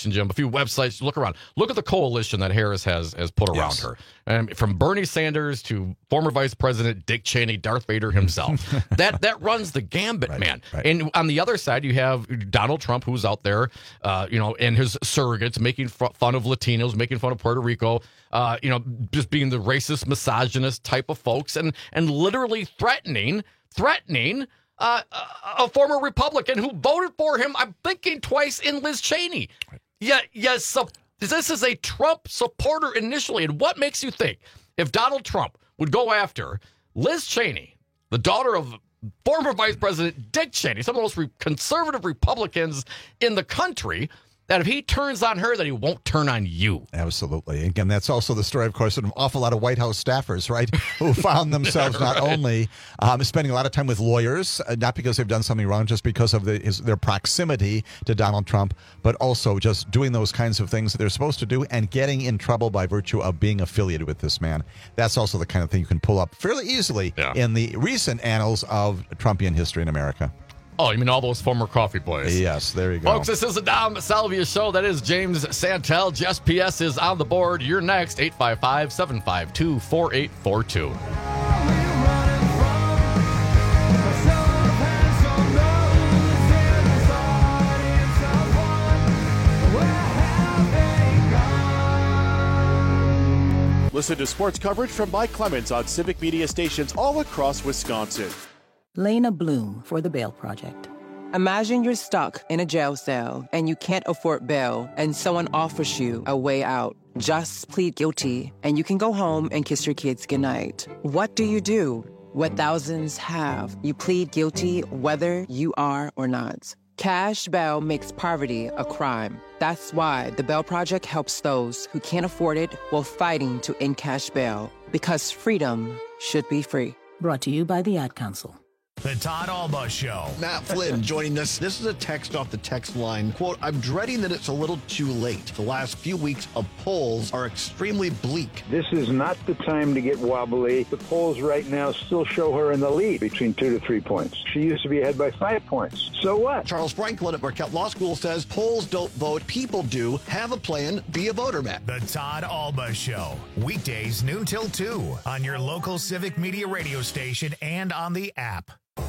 coalition, Jim, a few websites. Look around. Look at the coalition that Harris has has put around Yes. her. And from Bernie Sanders to former Vice President Dick Cheney, Darth Vader himself. that that runs the gambit, Right, man. right. And on the other side, you have Donald Trump, who's out there, uh, you know, and his surrogates making f- fun of Latinos, making fun of Puerto Rico, uh, you know, just being the racist, misogynist type of folks, and and literally threatening, threatening uh, a, a former Republican who voted for him, I'm thinking twice, in Liz Cheney. Yeah, yes. So this is a Trump supporter initially. And what makes you think if Donald Trump would go after Liz Cheney, the daughter of former Vice President Dick Cheney, some of the most re- conservative Republicans in the country, that if he turns on her, that he won't turn on you? Absolutely. Again, that's also the story, of course, of an awful lot of White House staffers, right, who found themselves not Right. only um, spending a lot of time with lawyers, uh, not because they've done something wrong, just because of the, his, their proximity to Donald Trump, but also just doing those kinds of things that they're supposed to do and getting in trouble by virtue of being affiliated with this man. That's also the kind of thing you can pull up fairly easily Yeah. in the recent annals of Trumpian history in America. Oh, you mean all those former coffee boys? Yes, there you go. Folks, this is the Dom Salvia Show. That is James Santel. Jess P S is on the board. You're next, eight five five, seven five two, four eight four two. Listen to sports coverage from Mike Clemens on Civic Media stations all across Wisconsin. Lena Bloom for the Bail Project. Imagine you're stuck in a jail cell and you can't afford bail, and someone offers you a way out. Just plead guilty, and you can go home and kiss your kids goodnight. What do you do? What thousands have. You plead guilty whether you are or not. Cash bail makes poverty a crime. That's why the Bail Project helps those who can't afford it while fighting to end cash bail. Because freedom should be free. Brought to you by the Ad Council. The Todd Alba Show. Matt Flynn joining us. This is a text off the text line. Quote, I'm dreading that it's a little too late. The last few weeks of polls are extremely bleak. This is not the time to get wobbly. The polls right now still show her in the lead between two to three points. She used to be ahead by five points. So what? Charles Franklin at Marquette Law School says polls don't vote, people do. Have a plan, be a voter, Matt. The Todd Alba Show. Weekdays noon till two on your local Civic Media radio station and on the app.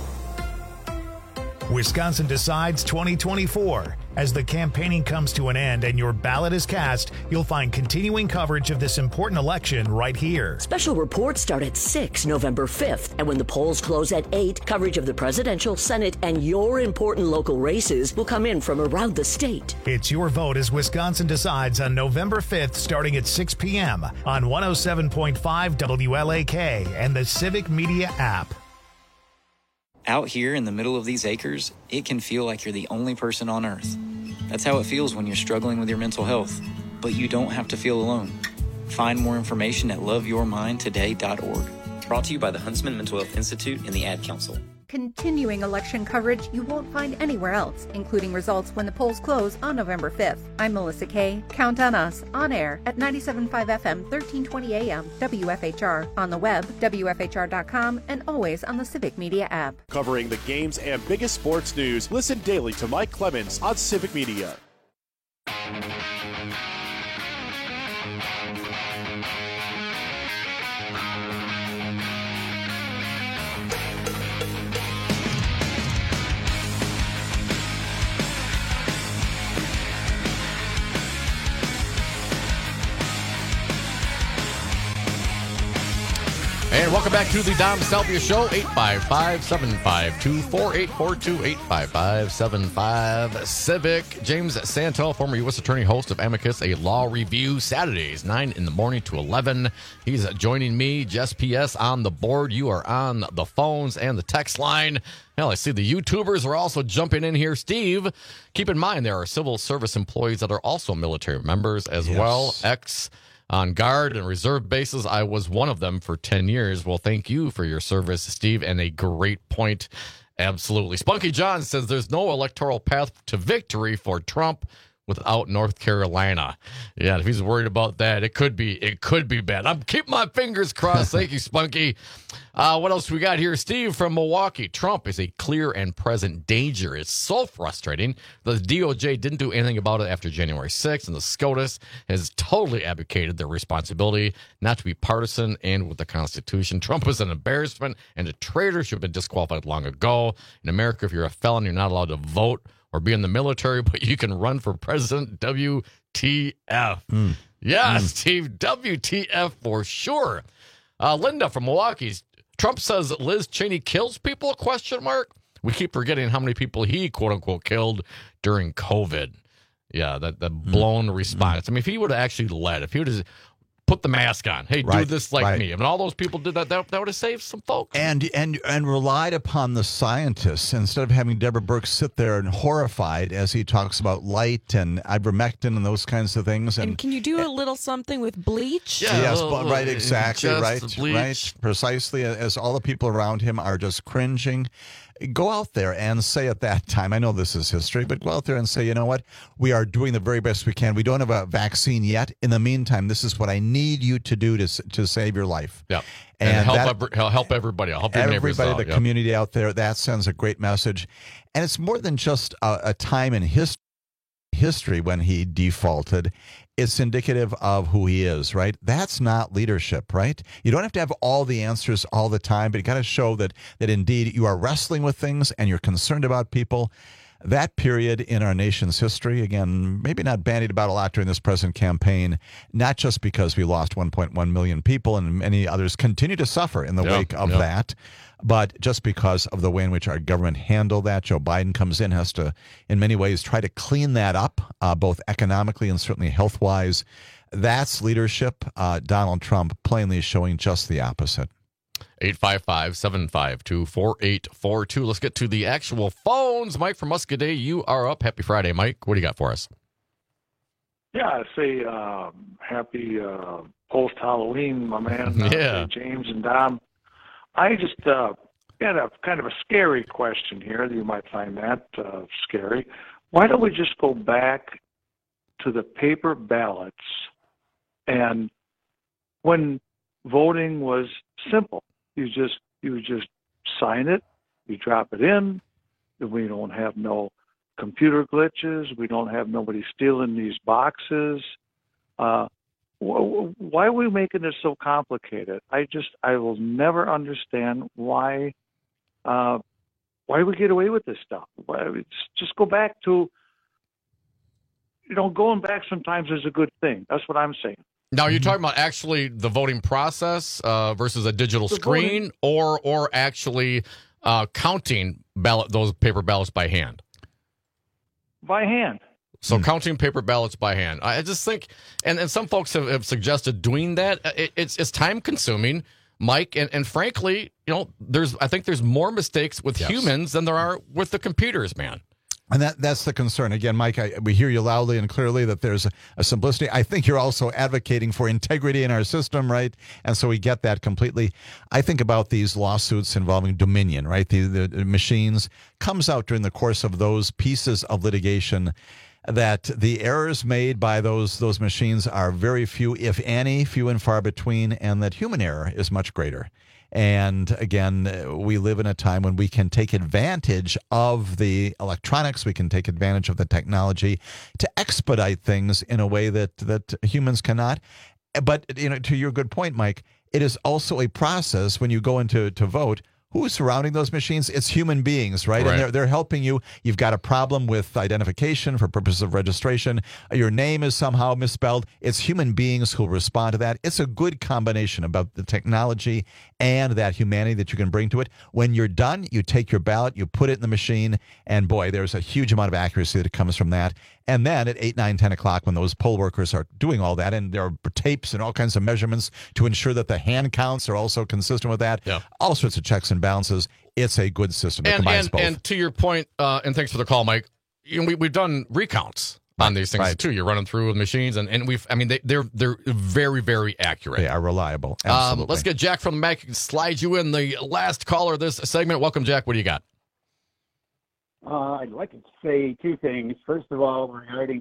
Wisconsin Decides twenty twenty-four. As the campaigning comes to an end and your ballot is cast, you'll find continuing coverage of this important election right here. Special reports start at six, November fifth. And when the polls close at eight, coverage of the presidential, Senate, and your important local races will come in from around the state. It's your vote as Wisconsin Decides on November fifth, starting at six p.m. on one oh seven point five W L A K and the Civic Media app. Out here in the middle of these acres, it can feel like you're the only person on earth. That's how it feels when you're struggling with your mental health. But you don't have to feel alone. Find more information at love your mind today dot org. Brought to you by the Huntsman Mental Health Institute and the Ad Council. Continuing election coverage you won't find anywhere else, including results when the polls close on November fifth. I'm Melissa Kay. Count on us, on air at ninety-seven point five F M, thirteen twenty A M, W F H R, on the web, W F H R dot com, and always on the Civic Media app. Covering the games and biggest sports news, listen daily to Mike Clemens on Civic Media. And welcome back to the Dom Salvia Show, eight five five, seven five two, four eight four two, eight five five, seven five Civic. James Santel, former U S attorney, host of Amicus, a law review, Saturdays, nine in the morning to eleven. He's joining me, Jess P S, on the board. You are on the phones and the text line. Hell, I see the YouTubers are also jumping in here. Steve, keep in mind there are civil service employees that are also military members as Yes. well, ex on guard and reserve bases. I was one of them for ten years. Well, thank you for your service, Steve, and a great point. Absolutely. Spunky John says there's no electoral path to victory for Trump. without North Carolina. Yeah, if he's worried about that, it could be it could be bad. I'm keeping my fingers crossed. Thank you, Spunky. Uh, what else we got here? Steve from Milwaukee. Trump is a clear and present danger. It's so frustrating. The D O J didn't do anything about it after January sixth, and the SCOTUS has totally abdicated their responsibility not to be partisan and with the Constitution. Trump is an embarrassment and a traitor, should have been disqualified long ago. In America, if you're a felon, you're not allowed to vote or be in the military, but you can run for president. W T F. Mm. Yeah, mm. Steve, W T F for sure. Uh, Linda from Milwaukee. Trump says Liz Cheney kills people, question mark. We keep forgetting how many people he, quote unquote, killed during COVID. Yeah, that, that blown mm. response. I mean, if he would have actually led, if he would have put the mask on, hey, right, do this like right. me. I mean, all those people did that, that, that would have saved some folks. And and and relied upon the scientists instead of having Deborah Burke sit there and horrified as he talks about light and ivermectin and those kinds of things. And, and can you do a little something with bleach? Yeah, yes, uh, right, exactly, right, bleach. right, precisely. As all the people around him are just cringing. Go out there and say at that time, I know this is history, but go out there and say, you know what? We are doing the very best we can. We don't have a vaccine yet. In the meantime, this is what I need you to do to to save your life. Yeah. And, and help, that, every, help everybody. I'll help your neighbors everybody, out. the yep. community out there. That sends a great message. And it's more than just a, a time in history. history when he defaulted. It's indicative of who he is, right? That's not leadership, right? You don't have to have all the answers all the time, but you got to show that that indeed you are wrestling with things and you're concerned about people. That period in our nation's history, again, maybe not bandied about a lot during this present campaign, not just because we lost one point one million people and many others continue to suffer in the yep, wake of yep. that, but just because of the way in which our government handled that. Joe Biden comes in, has to, in many ways, try to clean that up, uh, both economically and certainly health-wise. That's leadership. Uh, Donald Trump plainly is showing just the opposite. eight five five, seven five two, four eight four two. Let's get to the actual phones. Mike from Muscoda, you are up. Happy Friday, Mike. What do you got for us? Yeah, I say uh, happy uh, post-Halloween, my man. Uh, yeah. James and Dom. I just uh, got a kind of a scary question here. You might find that uh, scary. Why don't we just go back to the paper ballots and when voting was simple? You just you just sign it, you drop it in. We don't have no computer glitches. We don't have nobody stealing these boxes. Uh, wh- why are we making this so complicated? I just I will never understand why uh, why we get away with this stuff. Why, just go back to you know going back sometimes is a good thing. That's what I'm saying. Now, you're talking about actually the voting process uh, versus a digital the screen, voting. or or actually uh, counting ballot those paper ballots by hand. By hand. So mm. counting paper ballots by hand. I just think, and, and some folks have, have suggested doing that. It, it's it's time consuming, Mike, and, and frankly, you know, there's I think there's more mistakes with yes. humans than there are with the computers, man. And that that's the concern. Again, Mike, I, we hear you loudly and clearly that there's a, a simplicity. I think you're also advocating for integrity in our system, right? And so we get that completely. I think about these lawsuits involving Dominion, right? The, the machines comes out during the course of those pieces of litigation that the errors made by those those machines are very few, if any, few and far between, and that human error is much greater. And again, we live in a time when we can take advantage of the electronics, we can take advantage of the technology to expedite things in a way that, that humans cannot. But you know, to your good point, Mike, it is also a process when you go into to vote. Who's surrounding those machines? It's human beings, right? right? And they're, they're helping you. You've got a problem with identification for purposes of registration. Your name is somehow misspelled. It's human beings who respond to that. It's a good combination about the technology and that humanity that you can bring to it. When you're done, you take your ballot, you put it in the machine, and boy, there's a huge amount of accuracy that comes from that. And then at eight, nine, ten o'clock, when those poll workers are doing all that, and there are tapes and all kinds of measurements to ensure that the hand counts are also consistent with that, yeah. all sorts of checks and balances. It's a good system. It and, combines and, both. And to your point, uh, and thanks for the call, Mike, you know, we, we've done recounts on these things right. too. You're running through with machines, and, and we've, I mean, they, they're they're very, very accurate. They are reliable. Um, let's get Jack from the Mac, slide you in the last caller of this segment. Welcome, Jack. What do you got? Uh, I'd like to say two things. First of all, regarding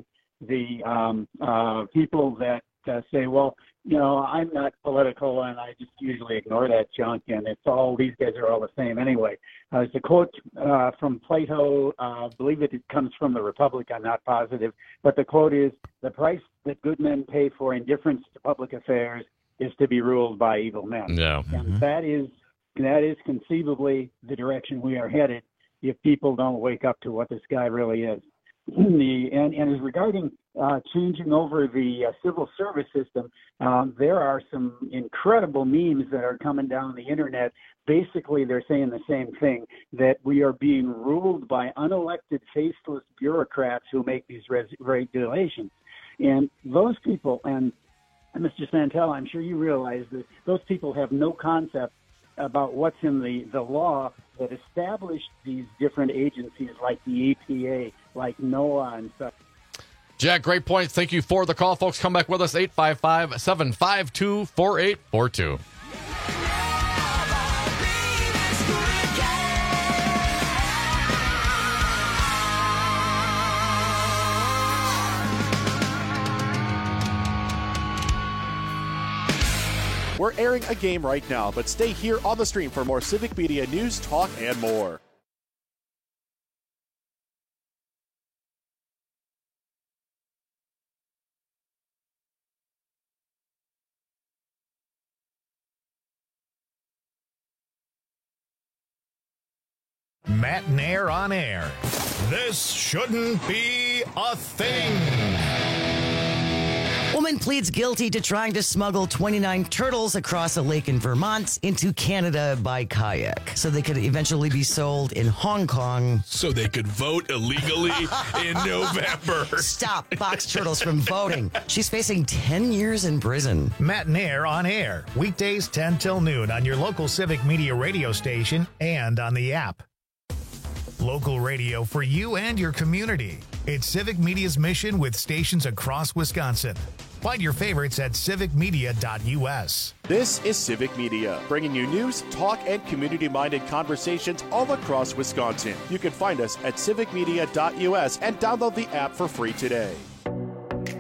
the um, uh, people that uh, say, well, you know, I'm not political, and I just usually ignore that junk, and it's all, these guys are all the same anyway. Uh, there's a quote uh, from Plato, uh, I believe it, it comes from the Republic, I'm not positive, but the quote is, the price that good men pay for indifference to public affairs is to be ruled by evil men. Yeah. And Mm-hmm. that is that is conceivably the direction we are headed if people don't wake up to what this guy really is. the and, and as regarding uh, changing over the uh, civil service system, um, there are some incredible memes that are coming down the internet. Basically, they're saying the same thing, that we are being ruled by unelected, faceless bureaucrats who make these res- regulations. And those people, and Mister Santel, I'm sure you realize that those people have no concept about what's in the, the law that established these different agencies like the E P A, like NOAA and stuff. Jack, great point. Thank you for the call, folks. Come back with us, eight five five, seven five two, four eight four two. We're airing a game right now, but stay here on the stream for more Civic Media news, talk, and more. Matt Nair on air. This shouldn't be a thing. Woman pleads guilty to trying to smuggle twenty-nine turtles across a lake in Vermont into Canada by kayak so they could eventually be sold in Hong Kong. So they could vote illegally in November. Stop box turtles from voting. She's facing ten years in prison. Matt Nair on air. Weekdays ten till noon on your local Civic Media radio station and on the app. Local radio for you and your community. It's Civic Media's mission with stations across Wisconsin. Find your favorites at civic media dot u s. This is Civic Media, bringing you news, talk, and community-minded conversations all across Wisconsin. You can find us at civic media dot u s and download the app for free today.